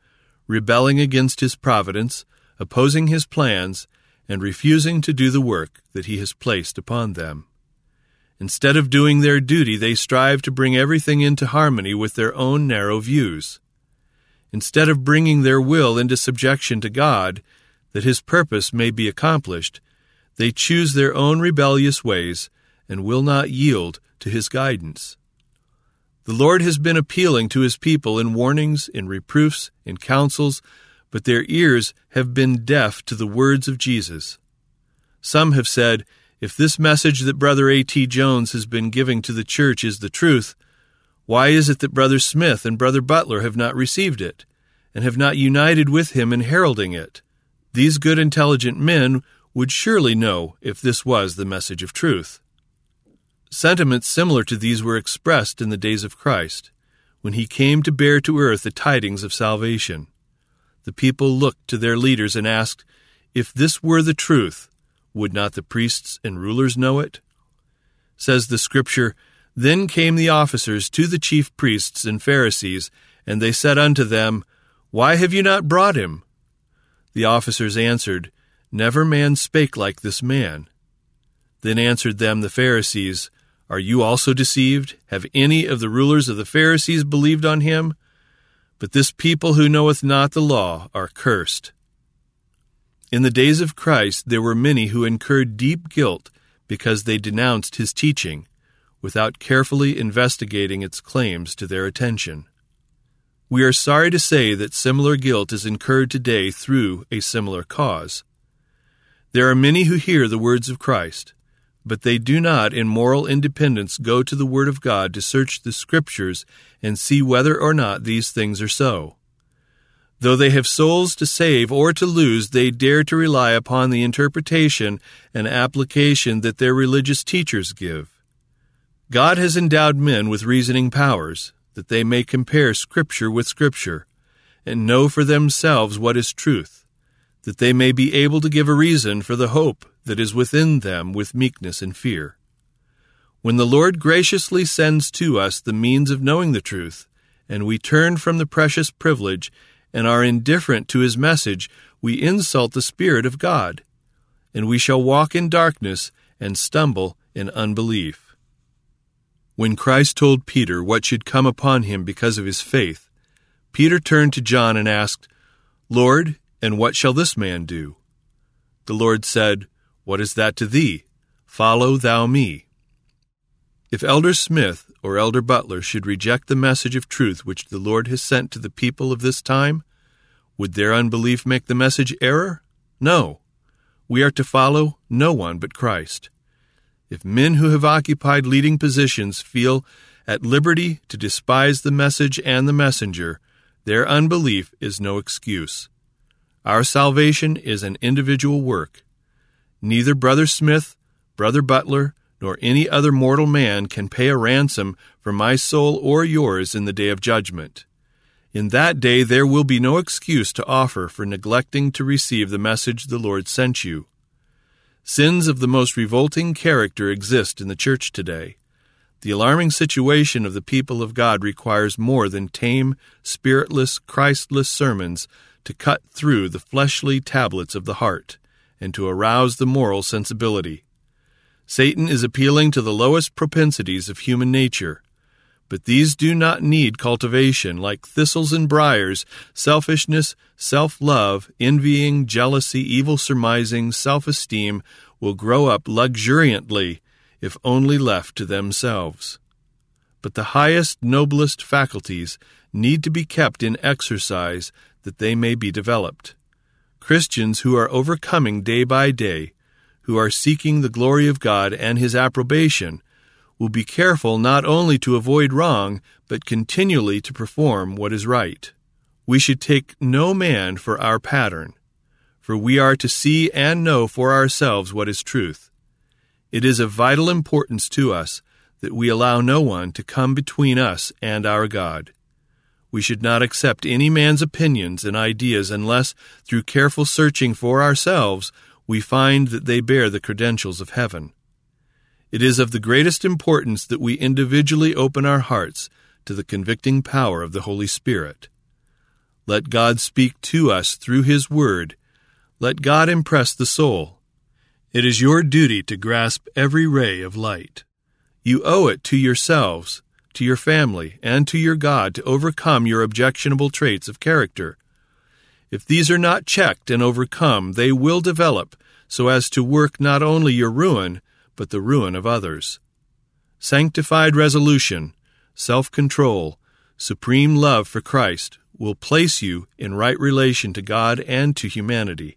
rebelling against his providence, opposing his plans, and refusing to do the work that he has placed upon them. Instead of doing their duty, they strive to bring everything into harmony with their own narrow views. Instead of bringing their will into subjection to God, that his purpose may be accomplished, they choose their own rebellious ways and will not yield to his guidance. The Lord has been appealing to his people in warnings, in reproofs, in counsels, but their ears have been deaf to the words of Jesus. Some have said, if this message that Brother A T Jones has been giving to the church is the truth, why is it that Brother Smith and Brother Butler have not received it, and have not united with him in heralding it? These good, intelligent men would surely know if this was the message of truth. Sentiments similar to these were expressed in the days of Christ, when he came to bear to earth the tidings of salvation. The people looked to their leaders and asked, if this were the truth, would not the priests and rulers know it? Says the Scripture, Then came the officers to the chief priests and Pharisees, and they said unto them, Why have you not brought him? The officers answered, Never man spake like this man. Then answered them the Pharisees, Are you also deceived? Have any of the rulers of the Pharisees believed on him? But this people who knoweth not the law are cursed. In the days of Christ there were many who incurred deep guilt because they denounced his teaching, without carefully investigating its claims to their attention. We are sorry to say that similar guilt is incurred today through a similar cause. There are many who hear the words of Christ, but they do not in moral independence go to the Word of God to search the Scriptures and see whether or not these things are so. Though they have souls to save or to lose, they dare to rely upon the interpretation and application that their religious teachers give. God has endowed men with reasoning powers, that they may compare Scripture with Scripture, and know for themselves what is truth, that they may be able to give a reason for the hope that is within them with meekness and fear. When the Lord graciously sends to us the means of knowing the truth, and we turn from the precious privilege and are indifferent to his message, we insult the Spirit of God, and we shall walk in darkness and stumble in unbelief. When Christ told Peter what should come upon him because of his faith, Peter turned to John and asked, Lord, and what shall this man do? The Lord said, What is that to thee? Follow thou me. If Elder Smith or Elder Butler should reject the message of truth which the Lord has sent to the people of this time, would their unbelief make the message error? No. We are to follow no one but Christ. If men who have occupied leading positions feel at liberty to despise the message and the messenger, their unbelief is no excuse. Our salvation is an individual work. Neither Brother Smith, Brother Butler, nor any other mortal man can pay a ransom for my soul or yours in the day of judgment. In that day there will be no excuse to offer for neglecting to receive the message the Lord sent you. Sins of the most revolting character exist in the church today. The alarming situation of the people of God requires more than tame, spiritless, Christless sermons to cut through the fleshly tablets of the heart and to arouse the moral sensibility. Satan is appealing to the lowest propensities of human nature, but these do not need cultivation. Like thistles and briars, selfishness, self-love, envying, jealousy, evil surmising, self-esteem will grow up luxuriantly if only left to themselves. But the highest, noblest faculties need to be kept in exercise that they may be developed. Christians who are overcoming day by day, who are seeking the glory of God and his approbation, will be careful not only to avoid wrong, but continually to perform what is right. We should take no man for our pattern, for we are to see and know for ourselves what is truth. It is of vital importance to us that we allow no one to come between us and our God. We should not accept any man's opinions and ideas unless, through careful searching for ourselves, we find that they bear the credentials of heaven. It is of the greatest importance that we individually open our hearts to the convicting power of the Holy Spirit. Let God speak to us through His Word. Let God impress the soul. It is your duty to grasp every ray of light. You owe it to yourselves, to your family, and to your God to overcome your objectionable traits of character. If these are not checked and overcome, they will develop so as to work not only your ruin, but the ruin of others. Sanctified resolution, self-control, supreme love for Christ will place you in right relation to God and to humanity.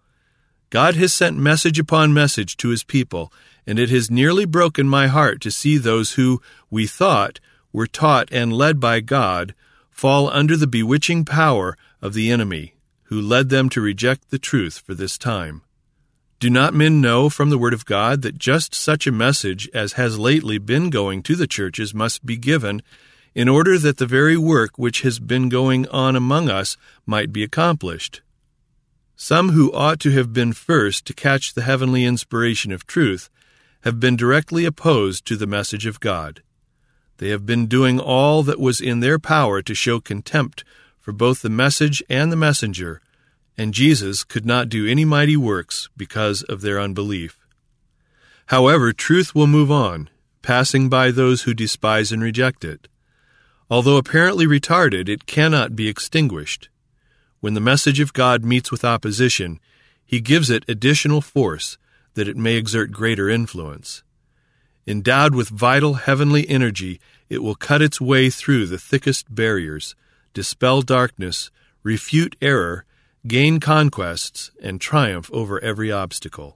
God has sent message upon message to His people, and it has nearly broken my heart to see those who, we thought, were taught and led by God, fall under the bewitching power of the enemy, who led them to reject the truth for this time. Do not men know from the Word of God that just such a message as has lately been going to the churches must be given, in order that the very work which has been going on among us might be accomplished? Some who ought to have been first to catch the heavenly inspiration of truth have been directly opposed to the message of God. They have been doing all that was in their power to show contempt for both the message and the messenger, and Jesus could not do any mighty works because of their unbelief. However, truth will move on, passing by those who despise and reject it. Although apparently retarded, it cannot be extinguished. When the message of God meets with opposition, He gives it additional force that it may exert greater influence. Endowed with vital heavenly energy, it will cut its way through the thickest barriers, dispel darkness, refute error, gain conquests, and triumph over every obstacle.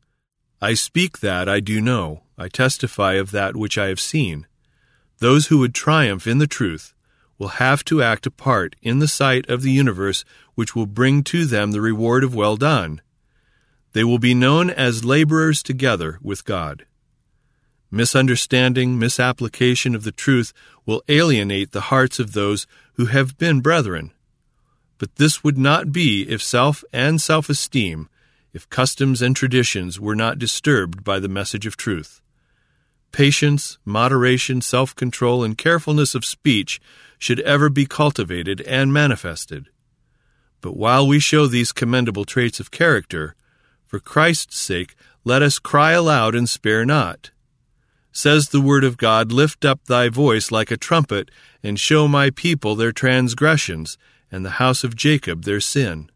I speak that I do know. I testify of that which I have seen. Those who would triumph in the truth will have to act a part in the sight of the universe which will bring to them the reward of well done. They will be known as laborers together with God. Misunderstanding, misapplication of the truth will alienate the hearts of those who have been brethren. But this would not be if self and self-esteem, if customs and traditions were not disturbed by the message of truth. Patience, moderation, self-control, and carefulness of speech should ever be cultivated and manifested. But while we show these commendable traits of character, for Christ's sake, let us cry aloud and spare not. Says the Word of God, "Lift up thy voice like a trumpet, and show my people their transgressions, and the house of Jacob their sin."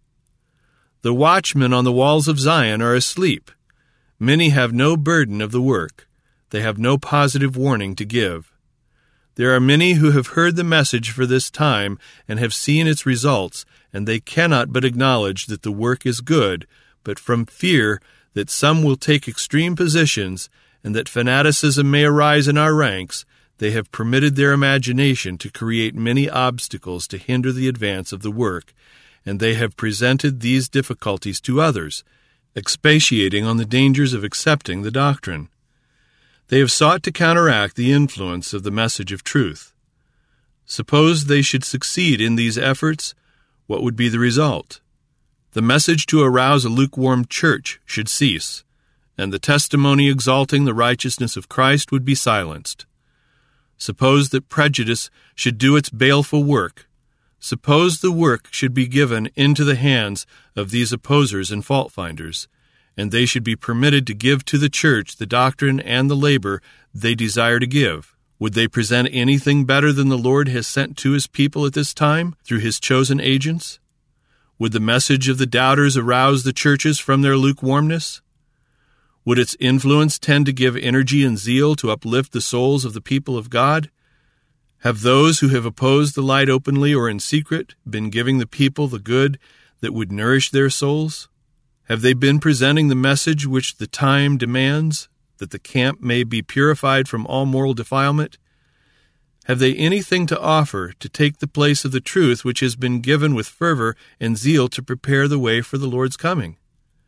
The watchmen on the walls of Zion are asleep. Many have no burden of the work. They have no positive warning to give. There are many who have heard the message for this time and have seen its results, and they cannot but acknowledge that the work is good, but from fear that some will take extreme positions and that fanaticism may arise in our ranks, they have permitted their imagination to create many obstacles to hinder the advance of the work, and they have presented these difficulties to others, expatiating on the dangers of accepting the doctrine. They have sought to counteract the influence of the message of truth. Suppose they should succeed in these efforts, what would be the result? The message to arouse a lukewarm church should cease, and the testimony exalting the righteousness of Christ would be silenced. Suppose that prejudice should do its baleful work. Suppose the work should be given into the hands of these opposers and fault-finders, and they should be permitted to give to the church the doctrine and the labor they desire to give. Would they present anything better than the Lord has sent to His people at this time through His chosen agents? Would the message of the doubters arouse the churches from their lukewarmness? Would its influence tend to give energy and zeal to uplift the souls of the people of God? Have those who have opposed the light openly or in secret been giving the people the good that would nourish their souls? Have they been presenting the message which the time demands, that the camp may be purified from all moral defilement? Have they anything to offer to take the place of the truth which has been given with fervor and zeal to prepare the way for the Lord's coming?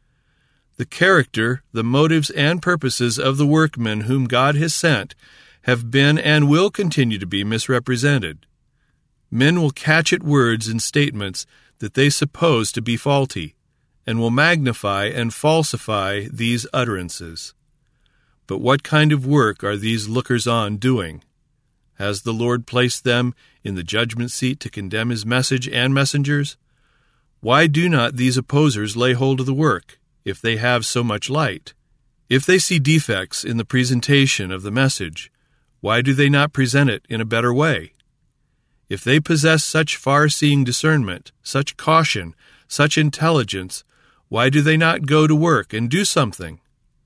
The character, the motives, and purposes of the workmen whom God has sent have been and will continue to be misrepresented. Men will catch at words and statements that they suppose to be faulty, and will magnify and falsify these utterances. But what kind of work are these lookers-on doing? Has the Lord placed them in the judgment seat to condemn his message and messengers? Why do not these opposers lay hold of the work, if they have so much light? If they see defects in the presentation of the message, why do they not present it in a better way? If they possess such far-seeing discernment, such caution, such intelligence, why do they not go to work and do something?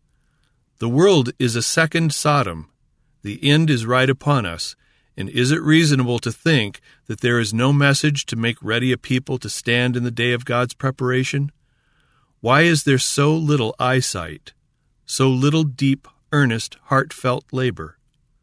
The world is a second Sodom. The end is right upon us, and is it reasonable to think that there is no message to make ready a people to stand in the day of God's preparation? Why is there so little eyesight, so little deep, earnest, heartfelt labor?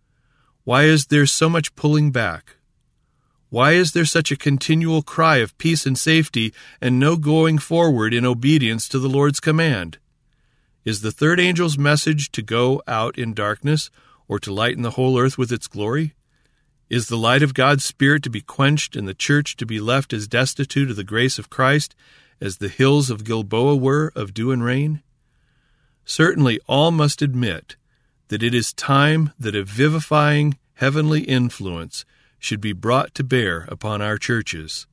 Why is there so much pulling back? Why is there such a continual cry of peace and safety and no going forward in obedience to the Lord's command? Is the third angel's message to go out in darkness or to lighten the whole earth with its glory? Is the light of God's Spirit to be quenched and the church to be left as destitute of the grace of Christ as the hills of Gilboa were of dew and rain? Certainly all must admit that it is time that a vivifying heavenly influence should be brought to bear upon our churches.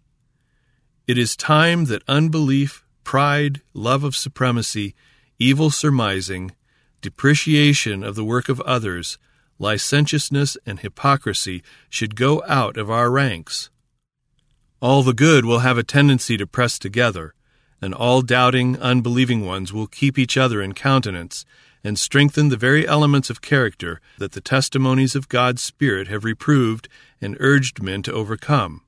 It is time that unbelief, pride, love of supremacy, evil surmising, depreciation of the work of others, licentiousness and hypocrisy should go out of our ranks. All the good will have a tendency to press together, and all doubting, unbelieving ones will keep each other in countenance and strengthen the very elements of character that the testimonies of God's Spirit have reproved and urged men to overcome.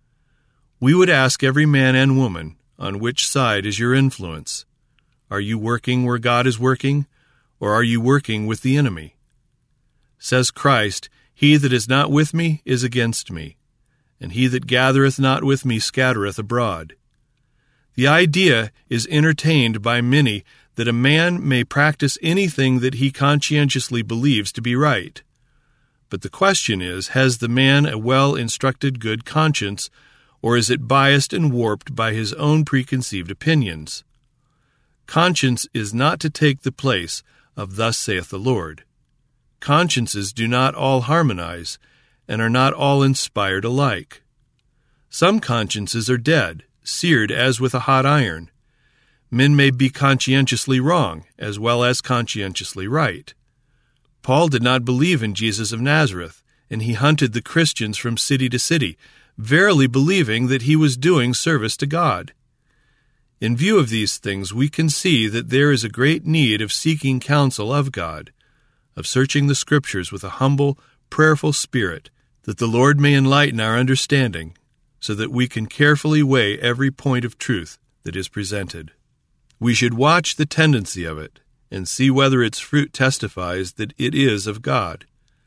We would ask every man and woman, on which side is your influence? Are you working where God is working, or are you working with the enemy? Says Christ, "He that is not with me is against me, and he that gathereth not with me scattereth abroad." The idea is entertained by many that a man may practice anything that he conscientiously believes to be right. But the question is, has the man a well-instructed good conscience, or is it biased and warped by his own preconceived opinions? Conscience is not to take the place of "Thus saith the Lord." Consciences do not all harmonize, and are not all inspired alike. Some consciences are dead, seared as with a hot iron. Men may be conscientiously wrong, as well as conscientiously right. Paul did not believe in Jesus of Nazareth, and he hunted the Christians from city to city, verily believing that he was doing service to God. In view of these things, we can see that there is a great need of seeking counsel of God, of searching the Scriptures with a humble, prayerful spirit, that the Lord may enlighten our understanding, so that we can carefully weigh every point of truth that is presented. We should watch the tendency of it, and see whether its fruit testifies that it is of God.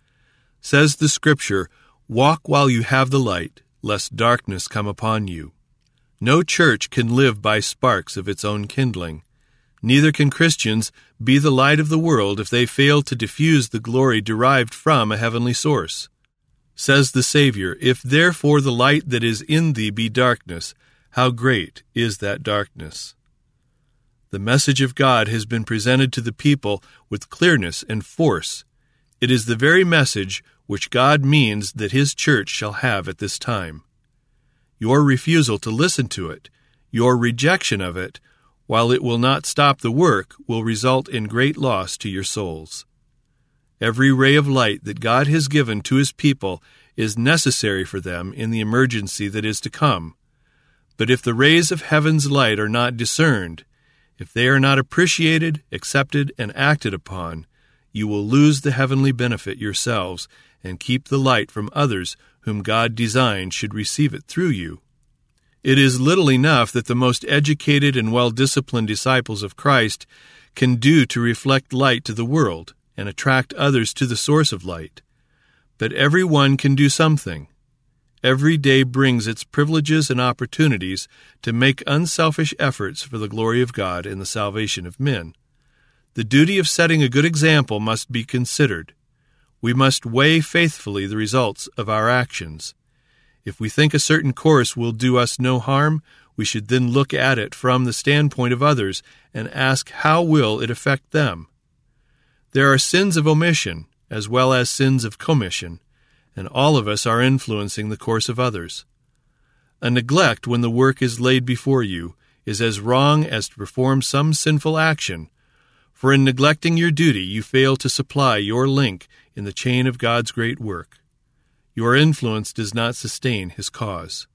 Says the Scripture, "Walk while you have the light, lest darkness come upon you." No church can live by sparks of its own kindling. Neither can Christians be the light of the world if they fail to diffuse the glory derived from a heavenly source. Says the Savior, "If therefore the light that is in thee be darkness, how great is that darkness?" The message of God has been presented to the people with clearness and force. It is the very message which God means that His church shall have at this time. Your refusal to listen to it, your rejection of it, while it will not stop the work, will result in great loss to your souls. Every ray of light that God has given to His people is necessary for them in the emergency that is to come. But if the rays of heaven's light are not discerned, if they are not appreciated, accepted, and acted upon, you will lose the heavenly benefit yourselves and keep the light from others whom God designed should receive it through you. It is little enough that the most educated and well-disciplined disciples of Christ can do to reflect light to the world and attract others to the source of light. But every one can do something. Every day brings its privileges and opportunities to make unselfish efforts for the glory of God and the salvation of men. The duty of setting a good example must be considered. We must weigh faithfully the results of our actions. If we think a certain course will do us no harm, we should then look at it from the standpoint of others and ask how will it affect them. There are sins of omission as well as sins of commission, and all of us are influencing the course of others. A neglect when the work is laid before you is as wrong as to perform some sinful action, for in neglecting your duty you fail to supply your link in the chain of God's great work. Your influence does not sustain His cause.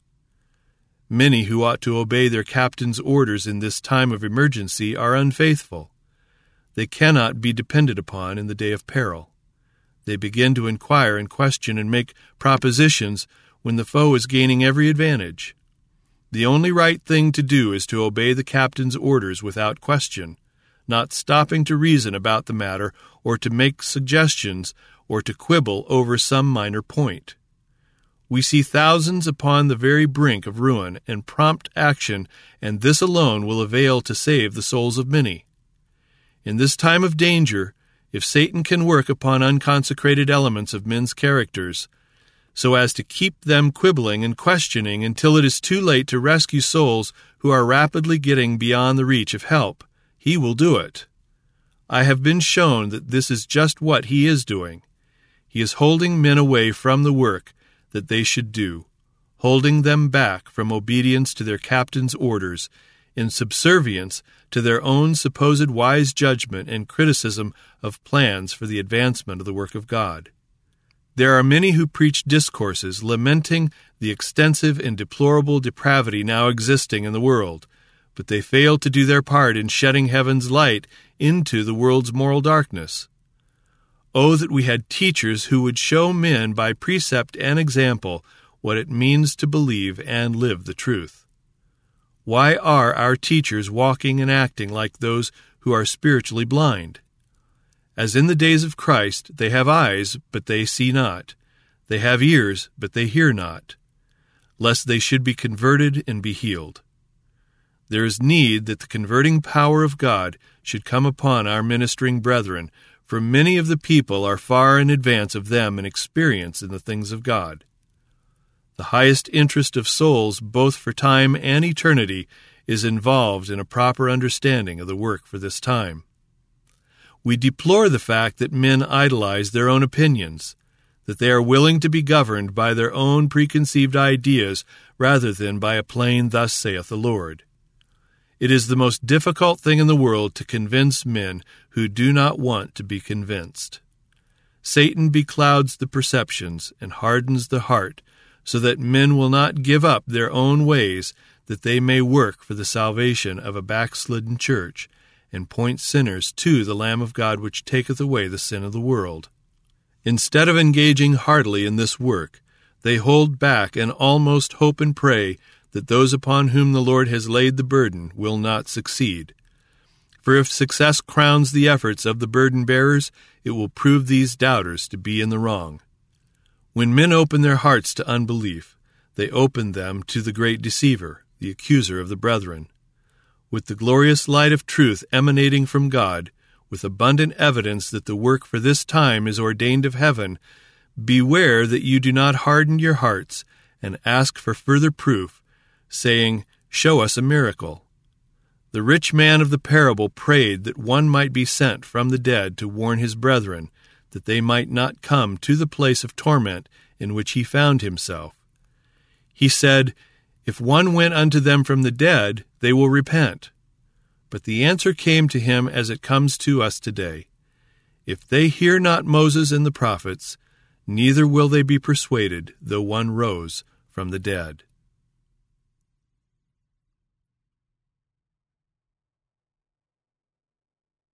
Many who ought to obey their captain's orders in this time of emergency are unfaithful. They cannot be depended upon in the day of peril. They begin to inquire and question and make propositions when the foe is gaining every advantage. The only right thing to do is to obey the captain's orders without question, not stopping to reason about the matter or to make suggestions or to quibble over some minor point. We see thousands upon the very brink of ruin and prompt action, and this alone will avail to save the souls of many. In this time of danger, if Satan can work upon unconsecrated elements of men's characters, so as to keep them quibbling and questioning until it is too late to rescue souls who are rapidly getting beyond the reach of help, he will do it. I have been shown that this is just what he is doing. He is holding men away from the work that they should do, holding them back from obedience to their captain's orders, in subservience to their own supposed wise judgment and criticism of plans for the advancement of the work of God. There are many who preach discourses lamenting the extensive and deplorable depravity now existing in the world, but they fail to do their part in shedding heaven's light into the world's moral darkness. Oh, that we had teachers who would show men by precept and example what it means to believe and live the truth. Why are our teachers walking and acting like those who are spiritually blind? As in the days of Christ, they have eyes, but they see not. They have ears, but they hear not, lest they should be converted and be healed. There is need that the converting power of God should come upon our ministering brethren, for many of the people are far in advance of them in experience in the things of God. The highest interest of souls, both for time and eternity, is involved in a proper understanding of the work for this time. We deplore the fact that men idolize their own opinions, that they are willing to be governed by their own preconceived ideas rather than by a plain "Thus saith the Lord." It is the most difficult thing in the world to convince men who do not want to be convinced. Satan beclouds the perceptions and hardens the heart, so that men will not give up their own ways, that they may work for the salvation of a backslidden church, and point sinners to the Lamb of God which taketh away the sin of the world. Instead of engaging heartily in this work, they hold back and almost hope and pray that those upon whom the Lord has laid the burden will not succeed. For if success crowns the efforts of the burden-bearers, it will prove these doubters to be in the wrong. When men open their hearts to unbelief, they open them to the great deceiver, the accuser of the brethren. With the glorious light of truth emanating from God, with abundant evidence that the work for this time is ordained of heaven, beware that you do not harden your hearts and ask for further proof, saying, "Show us a miracle." The rich man of the parable prayed that one might be sent from the dead to warn his brethren, that they might not come to the place of torment in which he found himself. He said, "If one went unto them from the dead, they will repent." But the answer came to him as it comes to us today. If they hear not Moses and the prophets, neither will they be persuaded, though one rose from the dead.